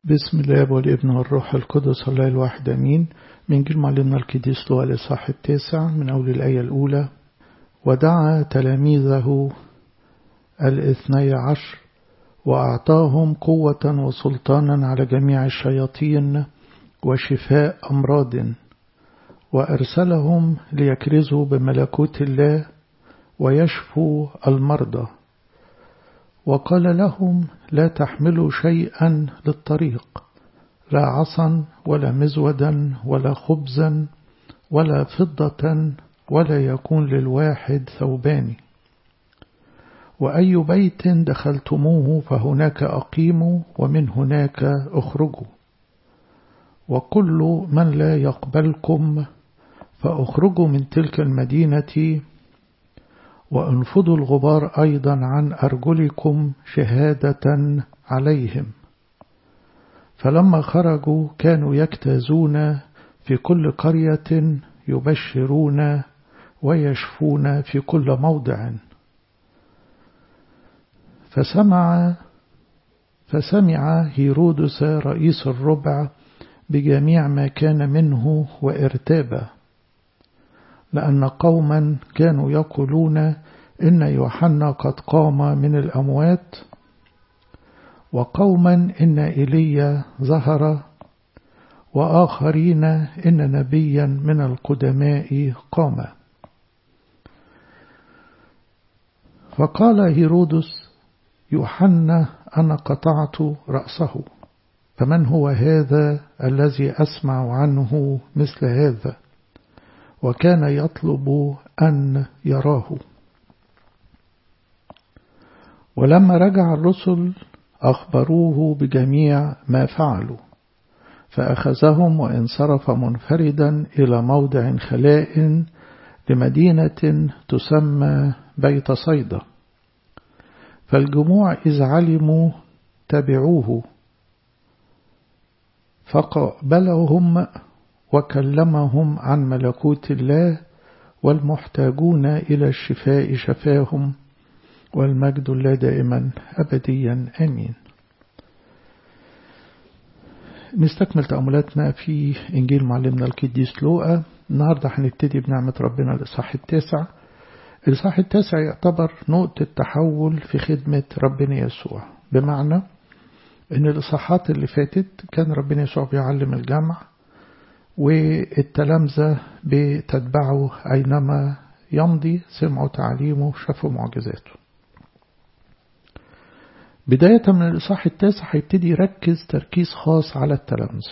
بسم الله والابن والروح القدس الله الواحد أمين. من إنجيل معلمنا القديس لوقا الإصحاح 9 من أول الآية الأولى. ودعا تلاميذه 12 وأعطاهم قوة وسلطانا على جميع الشياطين وشفاء أمراض، وأرسلهم ليكرزوا بملكوت الله ويشفوا المرضى. وقال لهم: لا تحملوا شيئا للطريق، لا عصا ولا مزودا ولا خبزا ولا فضة، ولا يكون للواحد ثوبان. وأي بيت دخلتموه فهناك أقيموا، ومن هناك أخرجوا. وكل من لا يقبلكم فأخرجوا من تلك المدينة، وانفضوا الغبار أيضا عن أرجلكم شهادة عليهم. فلما خرجوا كانوا يجتازون في كل قرية يبشرون ويشفون في كل موضع. فسمع هيرودس رئيس الربع بجميع ما كان منه وارتاب، لأن قوما كانوا يقولون إن يوحنا قد قام من الأموات، وقوما إن إيليا ظهر، وآخرين إن نبيا من القدماء قام. فقال هيرودس: يوحنا أنا قطعت رأسه، فمن هو هذا الذي أسمع عنه مثل هذا؟ وكان يطلب أن يراه. ولما رجع الرسل أخبروه بجميع ما فعلوا، فأخذهم وانصرف منفردا إلى موضع خلاء لمدينة تسمى بيت صيدا. فالجموع إذ علموا تبعوه، فقبلهم وكلمهم عن ملكوت الله، والمحتاجون إلى الشفاء شفاهم، والمجد لله دائما أبديا آمين. نستكمل تأملاتنا في إنجيل معلمنا القديس لوقا. النهاردة هنبتدي بنعمة ربنا الإصحاح 9. الإصحاح 9 يعتبر نقطة تحول في خدمة ربنا يسوع، بمعنى إن الإصحاحات اللي فاتت كان ربنا يسوع بيعلم الجمع، والتلامذة بتتبعه أينما يمضي، سمعوا تعليمه، شافوا معجزاته. بداية من الإصحاح 9 هيبتدي يركز تركيز خاص على التلامذة.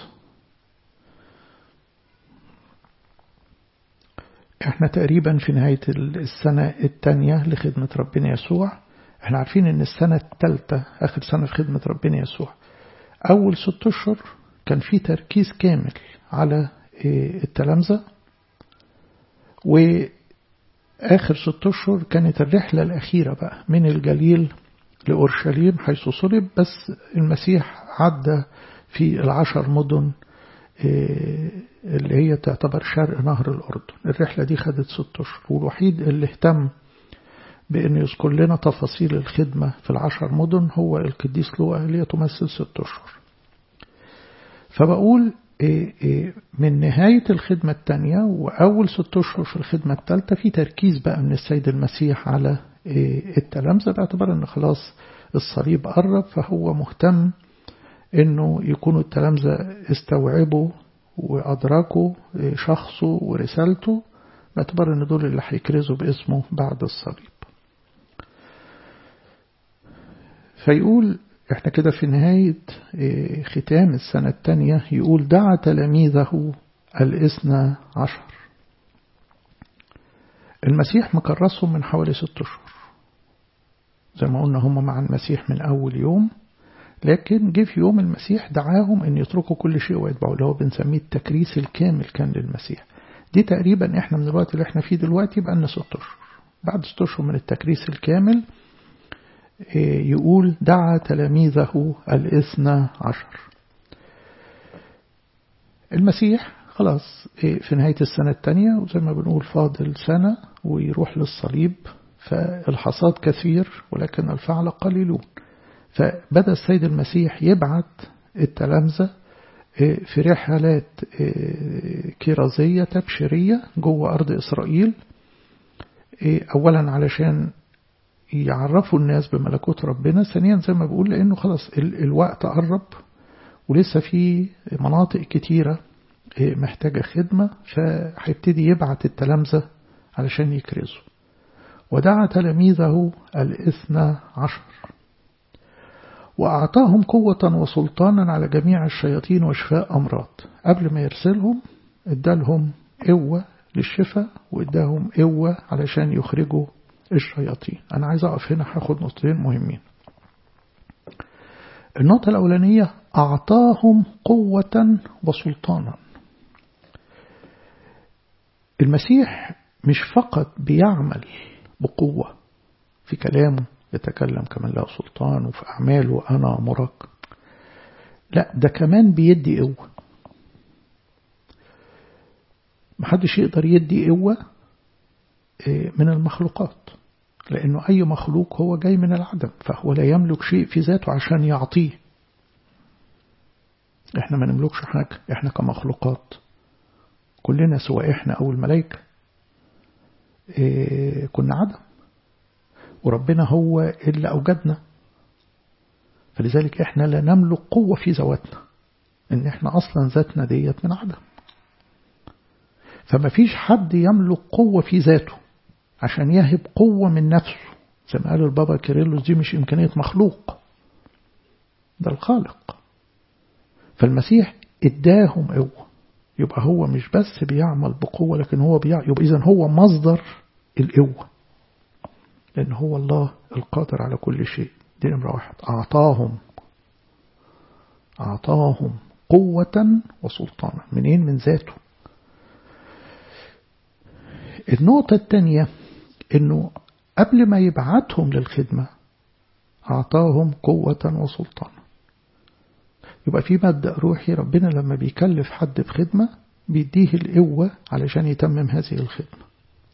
احنا تقريبا في نهاية السنة الثانية لخدمة ربنا يسوع. احنا عارفين ان السنة الثالثة آخر سنة في خدمة ربنا يسوع. أول 6 أشهر كان في تركيز كامل على التلامذة، وآخر 6 أشهر كانت الرحلة الأخيرة بقى من الجليل لأورشليم حيث صلب، بس المسيح عدى في 10 مدن اللي هي تعتبر شرق نهر الأردن. الرحلة دي خدت 6 أشهر، والوحيد اللي اهتم بأن يذكر لنا تفاصيل الخدمة في 10 مدن هو القديس لوقا اللي هي تمثل 6 أشهر. فبقول من نهاية الخدمة الثانية وأول 6 أشهر في الخدمة الثالثة في تركيز بقى من السيد المسيح على التلامذة، باعتبار أن خلاص الصليب قرب، فهو مهتم أنه يكونوا التلامذة استوعبوا وأدركوا شخصه ورسالته، باعتبار أن دول اللي هيكرزوا باسمه بعد الصليب. فيقول احنا كده في نهاية ختام السنة الثانية، يقول: دعا تلاميذه 12. المسيح مكرسهم من حوالي 6 أشهر، زي ما قلنا هم مع المسيح من أول يوم، لكن جه في يوم المسيح دعاهم أن يتركوا كل شيء ويتبعوا، اللي هو بنسميه التكريس الكامل كان للمسيح. دي تقريبا احنا من الوقت اللي احنا فيه دلوقتي بقى لنا 6 أشهر. بعد 6 أشهر من التكريس الكامل يقول: دعا تلاميذه 12. المسيح خلاص في نهاية السنة الثانية، وزي ما بنقول فاضل سنة ويروح للصليب، فالحصاد كثير ولكن الفعل قليلون. فبدأ السيد المسيح يبعت التلامذة في رحلات كرازية تبشيرية جوه أرض إسرائيل، أولا علشان يعرفوا الناس بملكوت ربنا، ثانيا زي ما بقول لأنه خلاص الوقت قرب ولسه في مناطق كتيرة محتاجة خدمة، فهيبتدي يبعت التلامذة علشان يكرزوا. ودعا تلاميذه 12 وأعطاهم قوة وسلطانا على جميع الشياطين وشفاء أمراض. قبل ما يرسلهم ادالهم قوة للشفاء واداهم قوة علشان يخرجوا الشياطين. أنا عايز أقف هنا هاخد نقطتين مهمين. النقطة الأولانية أعطاهم قوة وسلطانا. المسيح مش فقط بيعمل بقوة في كلامه، يتكلم كمان له سلطان، وفي أعماله أنا أمرك، لا ده كمان بيدي قوة. محدش يقدر يدي قوة من المخلوقات، لأنه أي مخلوق هو جاي من العدم، فهو لا يملك شيء في ذاته عشان يعطيه. إحنا ما نملكش حاجة، إحنا كمخلوقات كلنا سواء إحنا أو الملائكة كنا عدم، وربنا هو اللي أوجدنا، فلذلك إحنا لا نملك قوة في ذواتنا، إن إحنا أصلا ذاتنا ديت من عدم. فما فيش حد يملك قوة في ذاته عشان يهب قوة من نفسه، زي ما قال البابا كيرلس دي مش إمكانية مخلوق، ده الخالق. فالمسيح اداهم قوة، يبقى هو مش بس بيعمل بقوة، لكن هو يبقى إذن هو مصدر القوة، لأن هو الله القادر على كل شيء. دي نمرة 1. أعطاهم قوة وسلطانا. منين؟ من ذاته. النقطة الثانية إنه قبل ما يبعتهم للخدمة أعطاهم قوة وسلطانا. يبقى في مبدأ روحي، ربنا لما بيكلف حد بخدمة بيديه القوة علشان يتمم هذه الخدمة.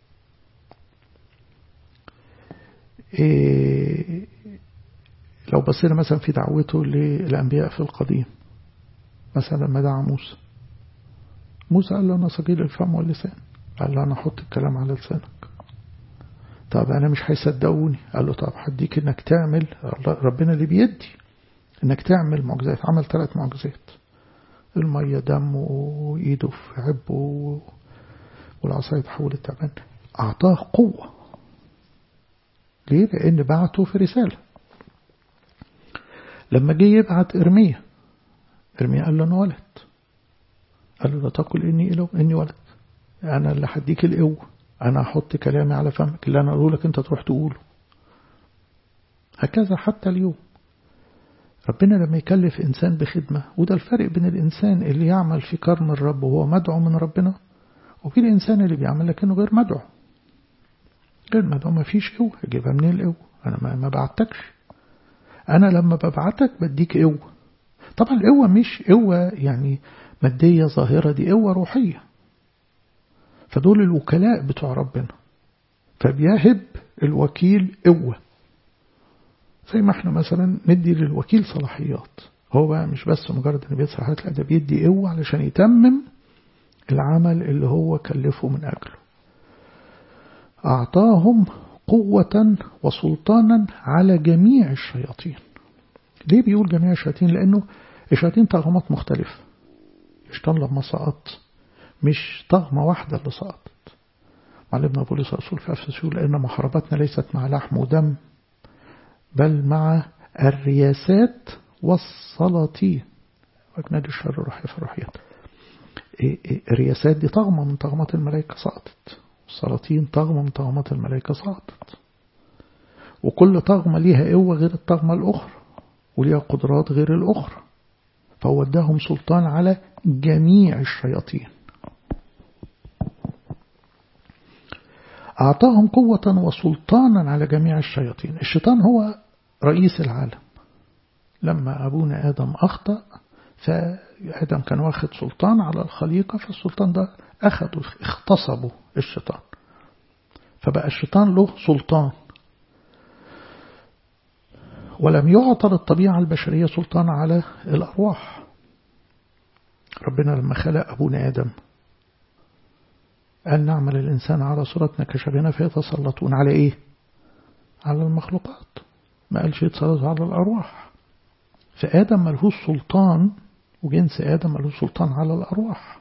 لو بصينا مثلا في دعوته للأنبياء في القديم، مثلا لما دعا موسى قال له أنا ثقيل الفم واللسان، قال له أنا أحط الكلام على لسانك. طب أنا مش هيصدقوني، قال له طب هديك إنك تعمل، ربنا اللي بيدي إنك تعمل معجزات. عمل 3 معجزات، المية دم وإيده في عبه والعصاية تحول التعبان. أعطاه قوة. ليه؟ لأن بعته في رسالة. لما جه يبعت إرميا قال له أنا ولد، قال له لا تقل إني ولد، أنا اللي هديك القوة، أنا أحط كلامي على فمك، اللي أنا أقوله لك أنت تروح تقوله. هكذا حتى اليوم ربنا لما يكلف إنسان بخدمة، وده الفرق بين الإنسان اللي يعمل في كرم الرب وهو مدعو من ربنا، وفي الإنسان اللي بيعمل لكنه غير مدعو. ما فيش قوة، يجيبها منين القوة؟ أنا ما بعتكش. أنا لما ببعتك بديك قوة. طبعا القوة مش قوة يعني مادية ظاهرة، دي قوة روحية. فدول الوكلاء بتوع ربنا، فبيهب الوكيل قوة. زي ما احنا مثلا ندي للوكيل صلاحيات، هو بقى مش بس مجرد ان بيدي صلاحيات، لا ده بيدي قوة علشان يتمم العمل اللي هو كلفه من أجله. أعطاهم قوة وسلطانا على جميع الشياطين. ليه بيقول جميع الشياطين؟ لأنه الشياطين طغمات مختلفة. الشيطان لما سقط مش طغمة واحدة اللي سقطت. معلمنا بولس الرسول في أفسس يقول لأن محاربتنا ليست مع لحم ودم، بل مع الرياسات والسلاطين وأجناد الشر الروحي في الروحيات. الرياسات دي طغمة من طغمات الملائكة سقطت، والسلاطين طغمة من طغمات الملائكة سقطت. وكل طغمة ليها قوة غير الطغمة الأخرى، وليها قدرات غير الأخرى. فهو اداهم سلطان على جميع الشياطين. أعطاهم قوة وسلطانا على جميع الشياطين. الشيطان هو رئيس العالم. لما أبونا آدم أخطأ، فآدم كان واخد سلطان على الخليقة، فالسلطان ده أخده اختصبه الشيطان، فبقى الشيطان له سلطان. ولم يعطى للطبيعة البشرية سلطان على الأرواح. ربنا لما خلق أبونا آدم قال نعمل الإنسان على صورتنا كشبهنا فيتسلطون على إيه؟ على المخلوقات. ما قالش يتسلطوا على الأرواح. فآدم ملهوش سلطان، وجنس آدم ملهوش سلطان على الأرواح.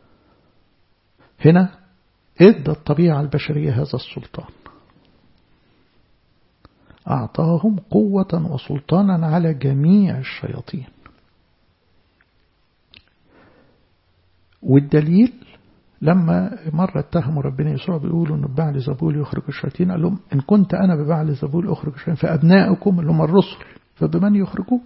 هنا ادى الطبيعة البشرية هذا السلطان، أعطاهم قوة وسلطانا على جميع الشياطين. والدليل لما مرة اتهموا ربنا يسوع بيقولوا أن ببعل زبول يخرج الشياطين، قال لهم إن كنت أنا ببعل زبول أخرج الشياطين فأبناؤكم اللي هم الرسل فبمن يخرجون؟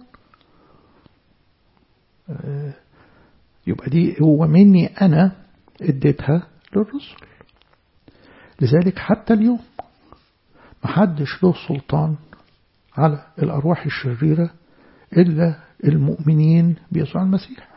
يبقى دي هو مني أنا اديتها للرسل. لذلك حتى اليوم محدش له سلطان على الأرواح الشريرة إلا المؤمنين بيسوع المسيح.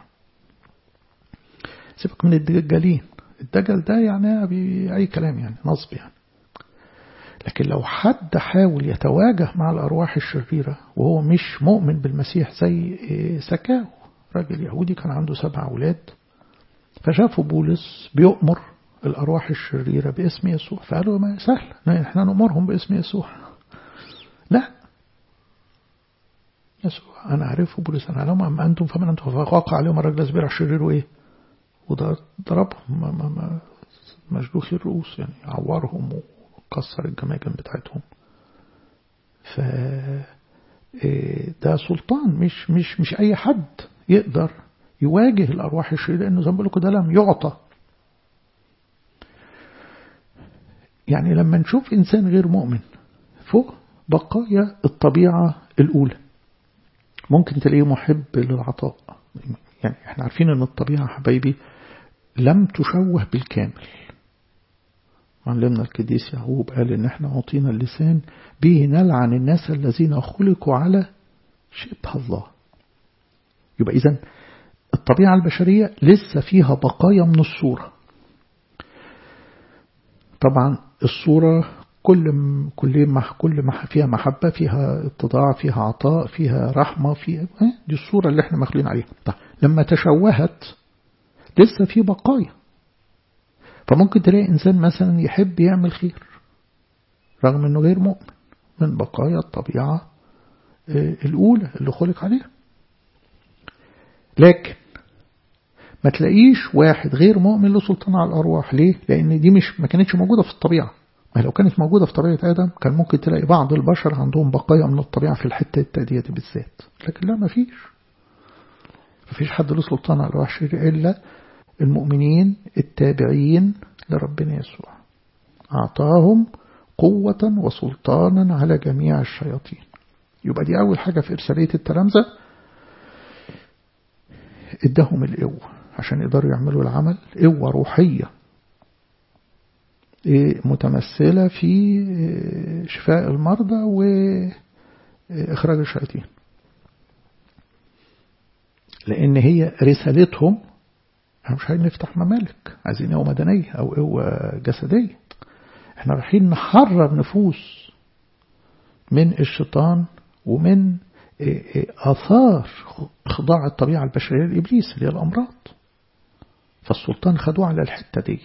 سيبك من الدجالين، الدجل ده يعني أي كلام، يعني نصب يعني. لكن لو حد حاول يتواجه مع الأرواح الشريرة وهو مش مؤمن بالمسيح، زي سكاو راجل يهودي كان عنده 7 أولاد، فشافوا بولس بيؤمر الأرواح الشريرة باسم يسوع، فقالوا ما سهل احنا نأمرهم باسم يسوع. لا، يسوع أنا أعرفه، بولس أنا أعلم، أما أنتم فمن أنتم. فوقع عليهم الرجل الزبير الشرير وإيه، وضربهم مشدوخ الرؤوس، يعني عورهم وكسر الجماجم بتاعتهم. ف ده سلطان، مش أي حد يقدر يواجه الأرواح الشريرة، لأنه زي ما بقول لكم ده لم يعطى. يعني لما نشوف إنسان غير مؤمن فوق بقايا الطبيعة الأولى، ممكن تلاقيه محب للعطاء. يعني احنا عارفين أن الطبيعة حبايبي لم تشوه بالكامل. علمنا القديس يعقوب قال إن احنا عطينا اللسان به نلعن الناس الذين خلقوا على شبه الله. يبقى إذن الطبيعة البشرية لسه فيها بقايا من الصورة. طبعا الصورة كل ما فيها محبة، فيها اتضاع، فيها عطاء، فيها رحمة، فيها دي الصورة اللي احنا مخلوقين عليها. طيب لما تشوهت لسه في بقايا. فممكن تلاقي إنسان مثلا يحب يعمل خير رغم أنه غير مؤمن، من بقايا الطبيعة الأولى اللي خلق عليها. لكن ما تلاقيش واحد غير مؤمن له سلطان على الأرواح. ليه؟ لأن دي ما كانتش موجودة في الطبيعة. ما لو كانت موجودة في طبيعة آدم كان ممكن تلاقي بعض البشر عندهم بقايا من الطبيعة في الحتة التأدية بالذات. لكن لا، ما فيش حد له سلطان على الأرواح الشريرة إلا المؤمنين التابعين لربنا يسوع. أعطاهم قوة وسلطانا على جميع الشياطين. يبقى دي أول حاجة في إرسالية التلامذة، ادهم القوة عشان يقدروا يعملوا العمل. قوة روحية متمثلة في شفاء المرضى وإخراج الشياطين، لأن هي رسالتهم. احنا مش هنفتح ممالك، عايزين قوة مدنية أو قوة جسدية. احنا رايحين نحرر نفوس من الشيطان ومن آثار خضاع الطبيعة البشرية لإبليس اللي هي الأمراض. فالسلطان خدوه على الحتة ديت.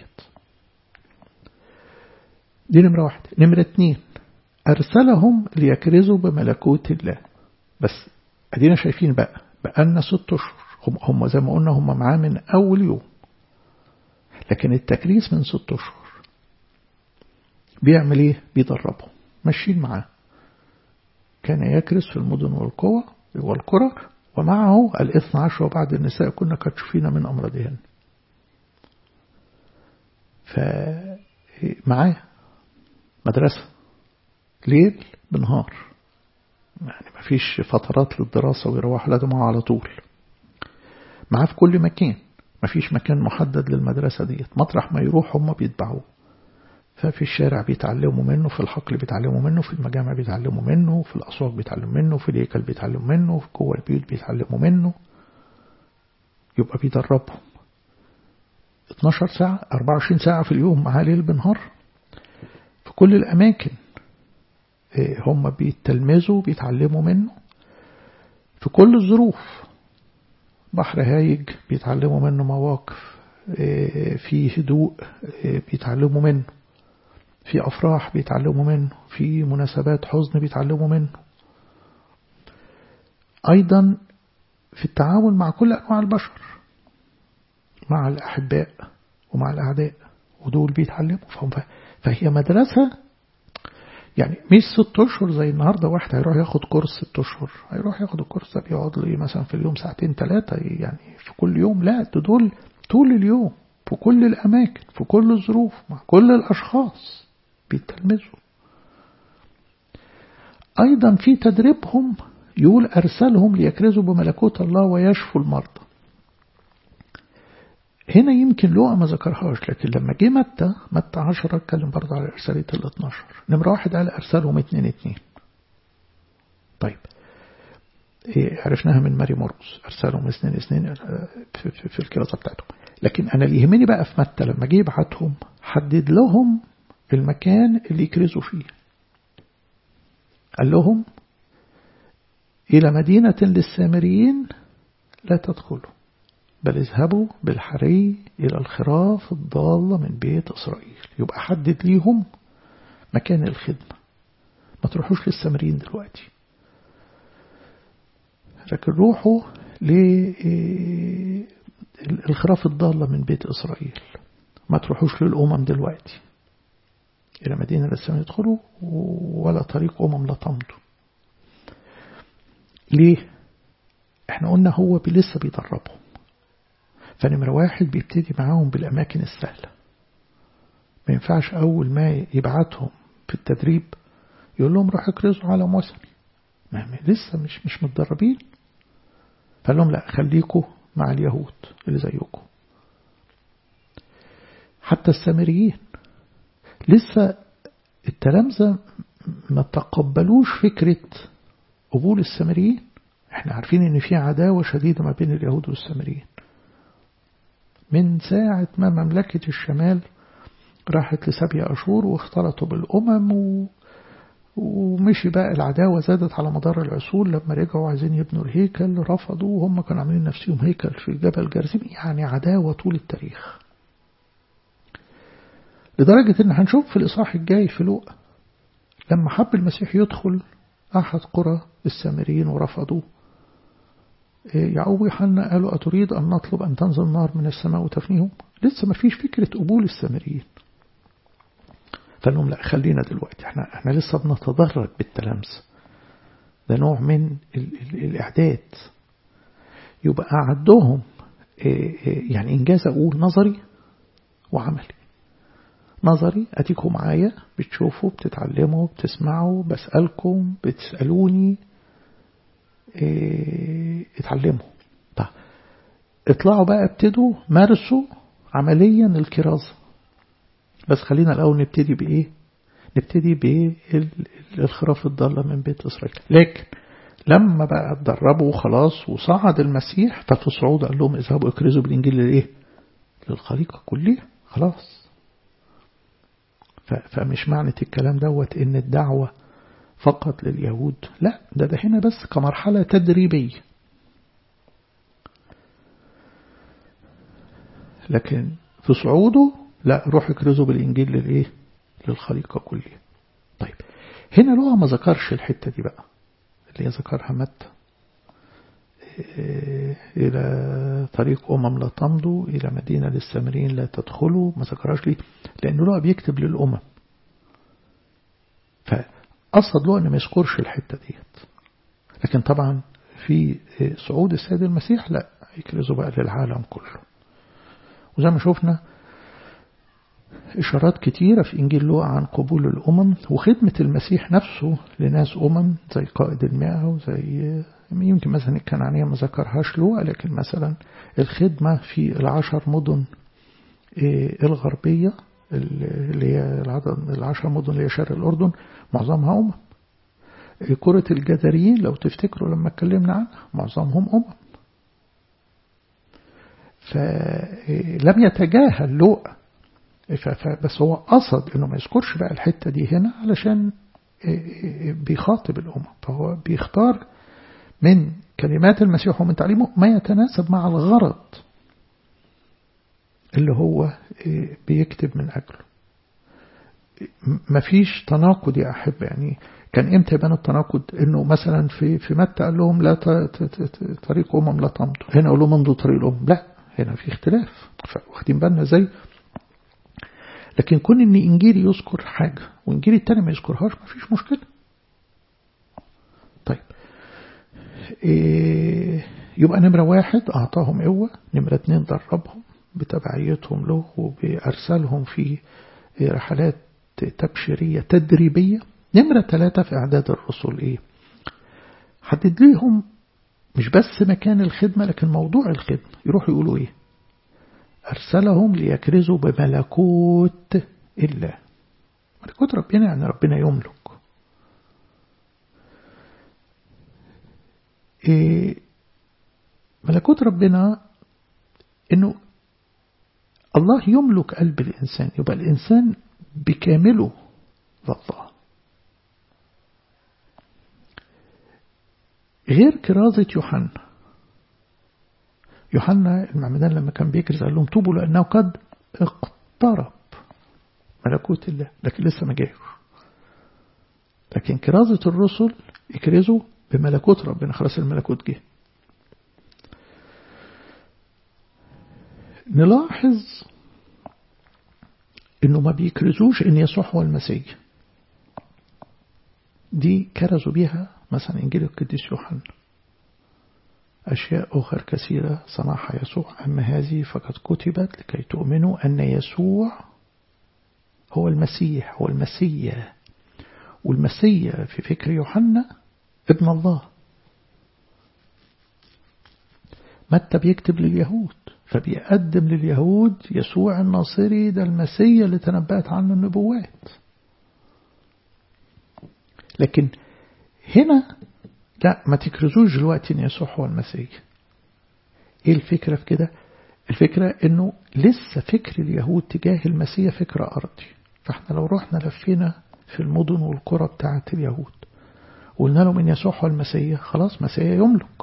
دي نمرة 1. نمرة 2 أرسلهم ليكرزوا بملكوت الله. بس أدينا شايفين بقالنا 6 أشهر هم زي ما قلنا هم معاه من أول يوم، لكن التكريس من 6 أشهر. بيعمل إيه؟ بيدربهم، ماشيين معاه. كان يكرس في المدن والقرى ومعه 12 وبعد النساء كنا قد شفينا من أمراضهن. فمعاه مدرسة ليل بنهار، يعني ما فيش فترات للدراسة ويروح لدمه على طول. معاه في كل مكان، ما فيش مكان محدد للمدرسة ديت، مطرح ما يروح هم بيتبعوه. ففي الشارع بيتعلموا منه، في الحقل بيتعلموا منه، في المجامع بيتعلموا منه، في الأسواق بيتعلموا منه، في الهيكل بيتعلموا منه، في جوه البيوت بيتعلموا منه. يبقى بيدربهم 12 ساعة 24 ساعة في اليوم معاه ليل بنهار في كل الأماكن. هم بيتلمذوا بيتعلموا منه في كل الظروف. بحر هايج بيتعلموا منه مواقف، في هدوء بيتعلموا منه، في أفراح بيتعلموا منه، في مناسبات حزن بيتعلموا منه. أيضا في التعامل مع كل أنواع البشر، مع الأحباء ومع الأعداء، ودول بيتعلموا. فهي مدرسة يعني مش 6 أشهر زي النهاردة واحد هيروح ياخد كورس 6 أشهر، هيروح ياخد الكورس ده بيقعد له مثلا في اليوم 2-3 يعني في كل يوم. لا، دول طول اليوم في كل الأماكن في كل الظروف مع كل الأشخاص بيتلمذوا. أيضا في تدريبهم يقول أرسلهم ليكرزوا بملكوت الله ويشفوا المرضى. هنا يمكن لوقا ما ذكرهاش، لكن لما جه متى 10 اتكلم برضه على إرسالية 12. نمرة 1 قال أرسلهم 2. طيب عرفناها من ماري مرقس، أرسلهم 2 في الكرازة بتاعتهم. لكن أنا اللي يهمني بقى في متى لما جه يبعتهم حدد لهم المكان اللي يكرزوا فيه. قال لهم إلى مدينة للسامريين لا تدخلوا، بل اذهبوا بالحري إلى الخراف الضالة من بيت إسرائيل. يبقى حدد ليهم مكان الخدمة، ما تروحوش للسامريين دلوقتي، لكن روحوا للخراف الضالة من بيت إسرائيل. ما تروحوش للأمم دلوقتي، إلى مدينة للسامريين يدخلوا ولا طريق لا تمضوا. ليه؟ احنا قلنا هو لسه بيدربهم. فنمرة 1 بيبتدي معاهم بالأماكن السهلة. ما ينفعش أول ما يبعتهم في التدريب يقول لهم روح اكرزوا على موسمي، لسه مش متدربين. فقال لهم لا، خليكوا مع اليهود اللي زيكم. حتى السامريين لسه التلامذة ما تقبلوش فكرة قبول السامريين. احنا عارفين ان في عداوة شديدة ما بين اليهود والسامريين من ساعة ما مملكة الشمال راحت لسبي أشور واختلطوا بالأمم ومشي بقى العداوة زادت على مدار العصور. لما رجعوا عايزين يبنوا الهيكل رفضوا، وهم كانوا عاملين نفسهم هيكل في جبل جرزيم. يعني عداوة طول التاريخ، لدرجة ان هنشوف في الإصحاح الجاي في لوقا لما حب المسيح يدخل أحد قرى السامريين ورفضوه، يعقوب ويوحنا قالوا أتريد أن نطلب أن تنزل نار من السماء وتفنيهم؟ لسه ما فيش فكرة قبول السامريين. فقال لهم لا، خلينا دلوقتي احنا لسه بنتدرج بالتلامذة، ده نوع من الإعداد. يبقى أعدهم يعني إنجاز أقول نظري وعملي. نظري أتيكم معايا بتشوفوا بتتعلموا بتسمعوا بسألكم بتسألوني اتعلموا. طيب اطلعوا بقى ابتدوا مارسوا عمليا الكرازة. بس خلينا الأول نبتدي بإيه؟ نبتدي بالخراف الضالة من بيت إسرائيل. لكن لما بقى اتدربوا خلاص وصعد المسيح، ففي صعود قال لهم اذهبوا اكرزوا بالإنجيل للإيه؟ للخليقة كلها. خلاص. فمش معنى الكلام دوت إن الدعوة فقط لليهود، لا، ده هنا بس كمرحلة تدريبية. لكن في صعوده لا، روح اكرزوا بالإنجيل للإيه؟ للخليقة كلها. طيب هنا لوقا ما ذكرش الحتة دي بقى اللي هي ذكرها متى، إلى طريق لا تمضوا، إلى مدينة للسامريين لا تدخلوا. ما ذكرهاش ليه؟ لأنه لوقا بيكتب للأمم، فقصد لوقا أنه ما يذكرش الحتة ديت. لكن طبعا في صعود السيد المسيح لا، يكرزوا بقى للعالم كله. وزي ما شفنا إشارات كتيرة في إنجيل لوقا عن قبول الأمم وخدمة المسيح نفسه لناس أمم، زي قائد 100 وزي يمكن مثلا الكنعانية ما ذكرهاش لوقا، لكن مثلا الخدمة في 10 مدن الغربية اللي هي 10 مدن اللي هي شرق الأردن معظمها أمم. كرة الجداريين لو تفتكروا لما اتكلمنا عنها معظمهم أمم. فلم يتجاهل لوقا، بس هو قصد انه ما يذكرش بقى الحتة دي هنا علشان بيخاطب الأمم. فهو بيختار من كلمات المسيح ومن تعليمه ما يتناسب مع الغرض اللي هو بيكتب من أجله. مفيش تناقض يا أحب. يعني كان إمتى يبان التناقض؟ إنه مثلا في متى قال لهم لا طريق لا تمضوا، هنا قال لهم امضوا طريق الأمم. لا، هنا في اختلاف، واخدين بالنا ازاي؟ لكن كون إن إنجيلي يذكر حاجة وإنجيل التاني ما يذكرهاش مفيش مشكلة. طيب يبقى نمرة 1 أعطاهم قوة، نمرة 2 دربهم بتبعيتهم له وبأرسلهم في رحلات تبشيرية تدريبية. نمرة 3 في إعداد الرسل حدد ليهم مش بس مكان الخدمة لكن موضوع الخدمة. يروحوا يقولوا أرسلهم ليكرزوا بملكوت الله. ملكوت ربنا يعني ربنا يملك. ملكوت ربنا إنه الله يملك قلب الإنسان، يبقى الإنسان بكامله لله. غير كرازة يوحنا المعمدان لما كان بيكرز قال لهم توبوا لأنه قد اقترب ملكوت الله، لكن لسه ما جاش. لكن كرازة الرسل يكرزوا بملكوت ربنا، خلاص الملكوت جه. نلاحظ انه ما بيكرزوش ان يسوع هو المسيح. دي كرزوا بيها مثلا انجيل القديس يوحنا، أشياء أخرى كثيرة صنعها يسوع، أما هذه فقد كتبت لكي تؤمنوا أن يسوع هو المسيح، هو المسيا. والمسيا في فكر يوحنا ابن الله. متى بيكتب لليهود فبيقدم لليهود يسوع الناصري، ده المسيا اللي تنبأت عنه النبوات. لكن هنا لا، ما تكرزوش دلوقتي ان يسوع هو المسيح. ايه الفكرة في كده؟ الفكرة انه لسه فكر اليهود تجاه المسيح فكرة ارضي. فاحنا لو رحنا لفينا في المدن والقرى بتاعة اليهود وقلنا لهم ان يسوع هو المسيح، خلاص مسيح يملك.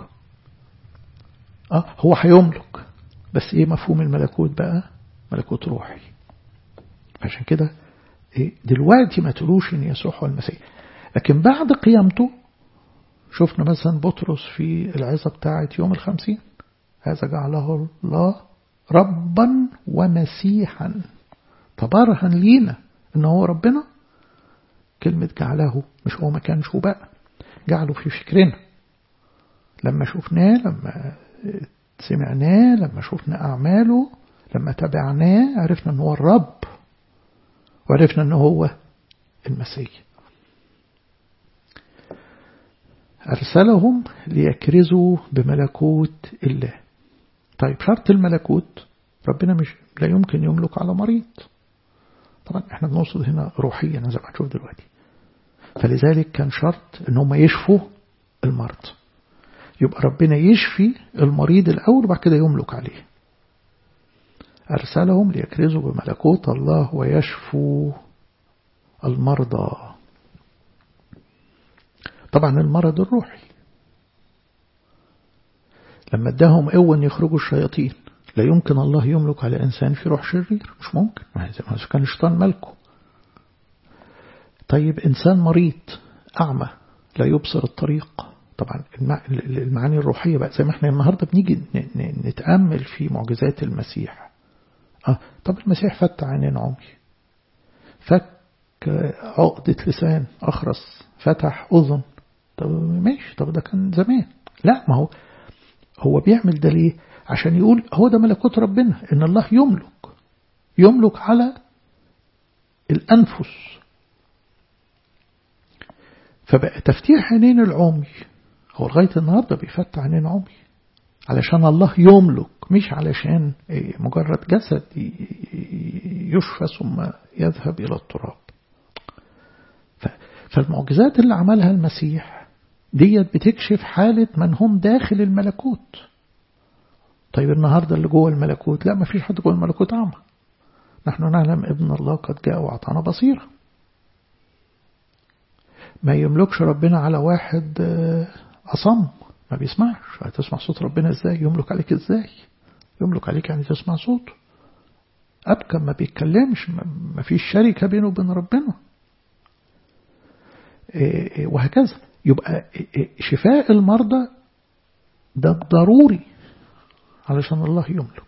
هو هيملك، بس ايه مفهوم الملكوت بقى؟ ملكوت روحي. عشان كده دلوقتي ما تقولوش ان يسوع هو المسيح. لكن بعد قيامته شفنا مثلا بطرس في العظة بتاعة يوم 50، هذا جعله الله ربا ومسيحا. تبرهن لينا ان هو ربنا. كلمة جعله مش هو ما كانش هو بقى، جعله في فكرنا. لما شفناه، لما سمعناه، لما شفنا أعماله، لما تبعناه، عرفنا ان هو الرب وعرفنا ان هو المسيح. أرسلهم ليكرزوا بملكوت الله. طيب شرط الملكوت، ربنا مش لا يمكن يملك على مريض. طبعا احنا بنوصل هنا روحيا زي ما هنشوف دلوقتي. فلذلك كان شرط ان هم يشفوا المرض. يبقى ربنا يشفي المريض الأول وبعد كده يملك عليه. أرسلهم ليكرزوا بملكوت الله ويشفوا المرضى. طبعا المرض الروحي. لما اداهم قوة ان يخرجوا الشياطين، لا يمكن الله يملك على إنسان في روح شرير، مش ممكن، ما كان الشيطان ملكه. طيب إنسان مريض أعمى لا يبصر الطريق، طبعا المعاني الروحية بقى زي ما احنا النهاردة بنيجي نتأمل في معجزات المسيح. طب المسيح فتح عينين عمي، فك عقدة لسان أخرس، فتح أذن. طب ماشي، طب ده كان زمان. لا، ما هو بيعمل ده ليه؟ عشان يقول هو ده ملكوت ربنا، إن الله يملك على الأنفس. فبقى تفتيح عينين العمي هو لغاية النهاردة بيفتح عينين عمي علشان الله يملك، مش علشان مجرد جسد يشفى ثم يذهب إلى التراب. فالمعجزات اللي عملها المسيح ديت بتكشف حالة من هم داخل الملكوت. طيب النهاردة اللي جوه الملكوت، لا، ما فيش حد جوه الملكوت أعمى. نحن نعلم ابن الله قد جاء وأعطانا بصيرة. ما يملكش ربنا على واحد أصم، ما بيسمعش. هتسمع صوت ربنا ازاي؟ يملك عليك ازاي؟ يملك عليك يعني تسمع صوته. أبكم ما بيتكلمش، ما فيش شركة بينه وبين ربنا. وهكذا. يبقى شفاء المرضى ده ضروري علشان الله يملك.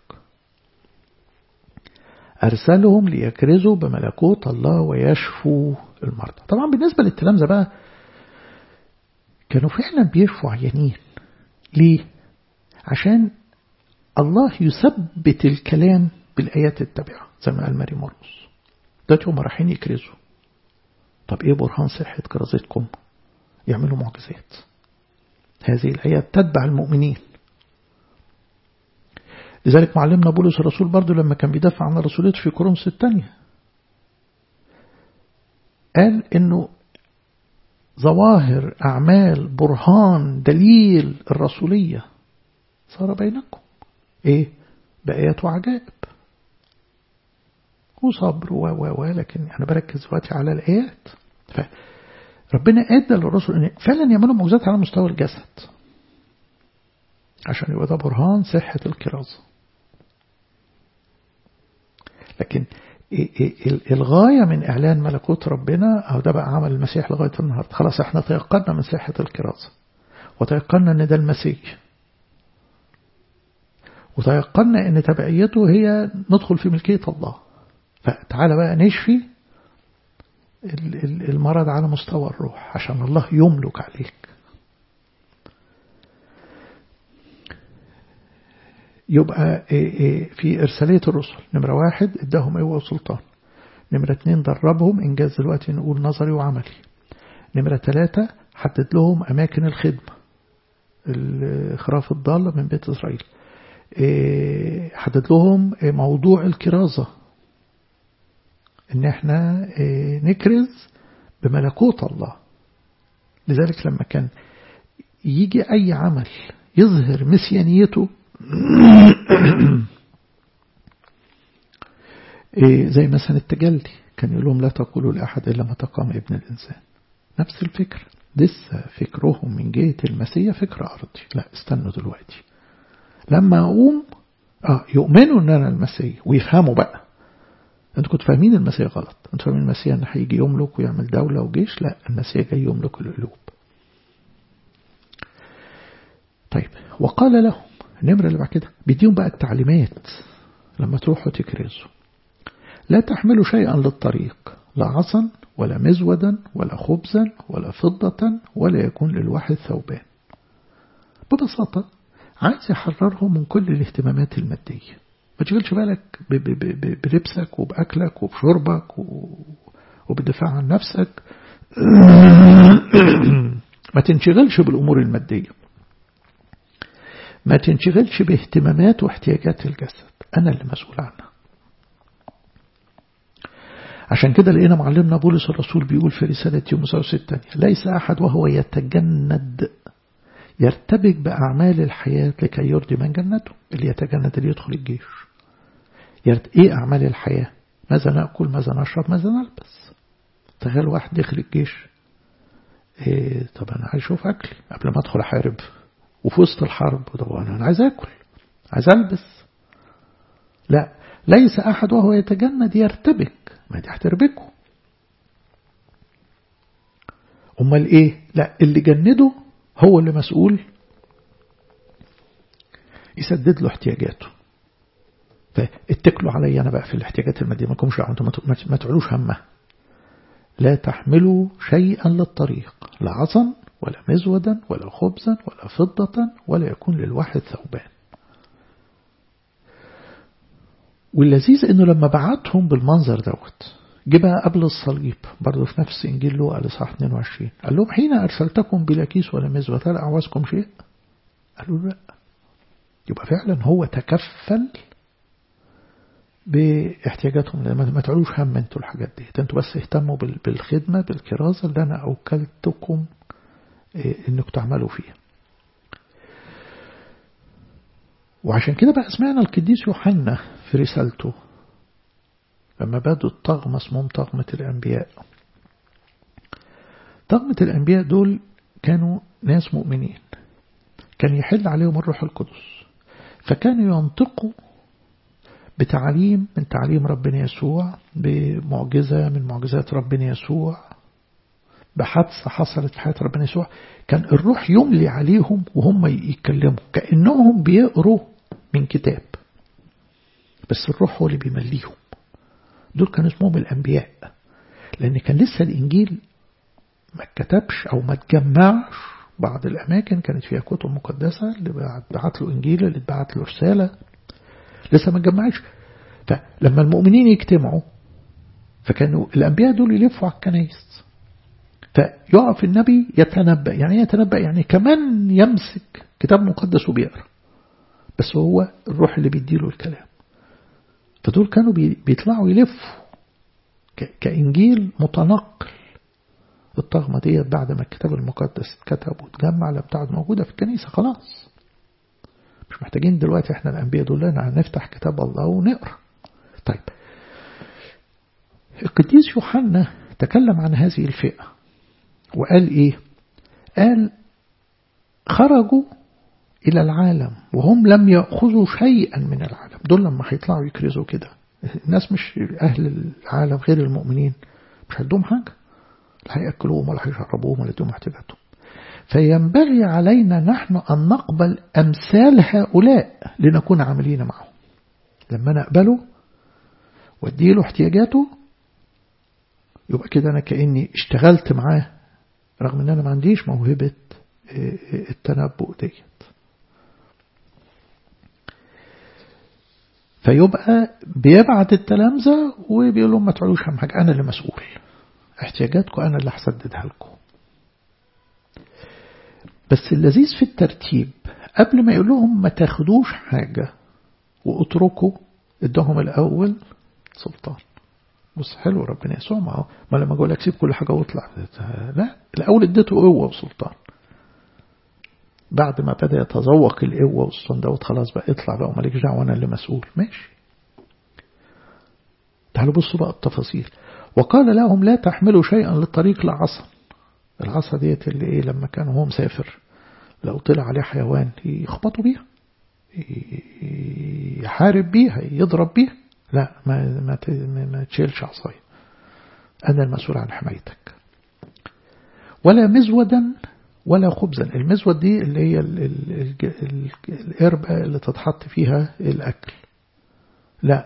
أرسلهم ليكرزوا بملكوت الله ويشفوا المرضى. طبعا بالنسبة للتلامذة بقى كانوا فعلا بيشفوا عيانين. ليه؟ عشان الله يثبت الكلام بالآيات التابعة زي ما قال ماري مرقس. دلوقتي هم رايحين يكرزوا. طب ايه برهان صحة كرازتكم؟ يعملوا معجزات. هذه الآيات تتبع المؤمنين. لذلك معلمنا بولس الرسول برضو لما كان بيدافع عن الرسولية في كورنثوس الثانية قال انه ظواهر أعمال برهان دليل الرسولية صار بينكم ايه؟ بآيات وعجائب وصبر ولكن أنا بركز دلوقتي على الآيات. فربنا أدى للرسل أن فعلا يعملوا معجزات على مستوى الجسد عشان يبقى ده برهان صحة الكرازة. لكن الغاية من إعلان ملكوت ربنا أو ده بقى عمل المسيح لغاية النهاردة. خلاص احنا تيقنا من صحة الكرازة وتيقنا أن ده المسيح وتيقنا أن تبعيته هي ندخل في ملكية الله. فتعالى بقى نشفي المرض على مستوى الروح عشان الله يملك عليك. يبقى في إرسالية الرسل نمرة 1 اداهم قوة وسلطان. نمرة 2 دربهم إنجاز دلوقتي نقول نظري وعملي. نمرة 3 حدد لهم أماكن الخدمة الخراف الضالة من بيت إسرائيل. حدد لهم موضوع الكرازة إن احنا نكرز بملكوت الله. لذلك لما كان يجي أي عمل يظهر مسيانيته زي مثلا التجلي كان يقول لهم لا تقولوا لأحد إلا ما تقام ابن الإنسان. نفس الفكرة. لسه فكرهم من جهة المسيح فكرة أرضي. لا استنوا دلوقتي لما أقوم يؤمنوا أن أنا المسيح ويفهموا بقى. أنتوا كنتوا فاهمين المسيح غلط. أنتوا فاهمين المسيح أنه هيجي يملك ويعمل دولة وجيش. لا المسيح جاي يملك القلوب. طيب وقال لهم النمرة اللي بعد كده بيديهم بقى التعليمات لما تروحوا تكرزوا. لا تحملوا شيئا للطريق لا عصا ولا مزودا ولا خبزا ولا فضة ولا يكون للواحد ثوبان. ببساطة عايز يحررهم من كل الاهتمامات المادية. ما تشغلش بالك بلبسك وبأكلك وبشربك وبالدفاع عن نفسك. ما تنشغلش بالأمور المادية. ما تنشغلش باهتمامات واحتياجات الجسد. أنا اللي مسؤول عنها. عشان كده لقينا معلمنا بولس الرسول بيقول في رسالة تيموثاوس الثانية ليس أحد وهو يتجند يرتبك بأعمال الحياة لكي يرضي من جنته. اللي يتجند اللي يدخل الجيش. إيه أعمال الحياة؟ ماذا نأكل ماذا نشرب ماذا نلبس. تخيل واحد داخل الجيش طب أنا عايز أشوف أكلي قبل ما أدخل أحارب وفي وسط الحرب. طبعا أنا عايز أكل عايز ألبس. لا ليس أحد وهو يتجند يرتبك. ما دي هتربكه. أمال إيه؟ لا اللي جنده هو اللي مسؤول يسدد له احتياجاته. فاتكلوا علي أنا بقى في الاحتياجات المادية. ما تعلوش همها. لا تحملوا شيئا للطريق لا عصا ولا مزودا ولا خبزا ولا فضة ولا يكون للواحد ثوبان. واللذيذ انه لما بعتهم بالمنظر دوت جبها قبل الصليب برضو في نفس انجيل لوقا الاصحاح 22 قال لهم حين ارسلتكم بلا كيس ولا مزوة هل اعوزكم شيء؟ قالوا لا. يبقى فعلا هو تكفل باحتياجاتهم. ما تعلوش هم انتوا الحاجات دي. انتوا بس اهتموا بالخدمة بالكرازة اللي انا اوكلتكم انكم تعملوا فيها. وعشان كده بقى سمعنا القديس يوحنا في رسالته لما بدوا الطغمة اسمهم طغمة الأنبياء. طغمة الأنبياء دول كانوا ناس مؤمنين كان يحل عليهم الروح القدس، فكانوا ينطقوا بتعليم من تعليم ربنا يسوع، بمعجزة من معجزات ربنا يسوع، بحادثة حصلت في حياة ربنا يسوع. كان الروح يملي عليهم وهم يتكلموا كأنهم بيقروا من كتاب، بس الروح هو اللي بيمليهم. دول كانوا اسمهم الأنبياء، لأن كان لسه الإنجيل ما اتكتبش أو ما اتجمعش. بعض الأماكن كانت فيها كتب مقدسة، اللي بعت له إنجيل، اللي بعت له رسالة، لسه ما اتجمعش. فلما المؤمنين يجتمعوا، فكانوا الأنبياء دول يلفوا على الكنائس، فيقف النبي يتنبأ. يعني يتنبأ يعني كمان يمسك كتاب مقدس وبيقرأ، بس هو الروح اللي بيديله الكلام. فدول كانوا بيطلعوا يلفوا كإنجيل متنقل. الطغمة دي بعد ما الكتاب المقدس اتكتب واتجمع لم تعد موجودة في الكنيسة، خلاص مش محتاجين دلوقتي احنا الأنبياء دول لنا هنفتح كتاب الله ونقرأ. طيب القديس يوحنا تكلم عن هذه الفئة وقال ايه؟ قال خرجوا إلى العالم وهم لم يأخذوا شيئا من العالم. دول لما هيطلعوا يكرزوا كده، الناس مش أهل العالم غير المؤمنين مش هيدوم حاجة، لا هيأكلوهم ولا هيشربوهم ولا يدوم احتياجاتهم. فينبغي علينا نحن أن نقبل أمثال هؤلاء لنكون عاملين معهم. لما نقبله واديله احتياجاته، يبقى كده أنا كأني اشتغلت معاه، رغم أن أنا ما عنديش موهبة التنبؤ ديت. فيبقى بيبعت التلامذة وبيقول لهم ما تعلوش هم حاجة، أنا اللي مسؤول، احتياجاتكم أنا اللي هسددها لكم. بس اللذيذ في الترتيب، قبل ما يقول لهم ما تاخدوش حاجة واتركوا، ادهم الأول سلطان. بص حلو ربنا يسوع، ما لما أقول لك سيب كل حاجة واطلع، لا، الأول اديته قوة وسلطان. بعد ما بدأ يتذوق القوة والسلطان دوت، خلاص بقى اطلع بقى ومالكش دعوة، أنا اللي مسؤول. ماشي. تعالوا بصوا بقى التفاصيل. وقال لهم لا تحملوا شيئا للطريق لا عصا. العصا ديت اللي ايه؟ لما كان هو مسافر لو طلع عليه حيوان يخبطوا بيها، يحارب بيها، يضرب بيها. لا، ما تشيلش عصاية، أنا المسؤول عن حمايتك. ولا مزودا ولا خبزا. المزود دي اللي هي القربة اللي تتحط فيها الأكل. لا،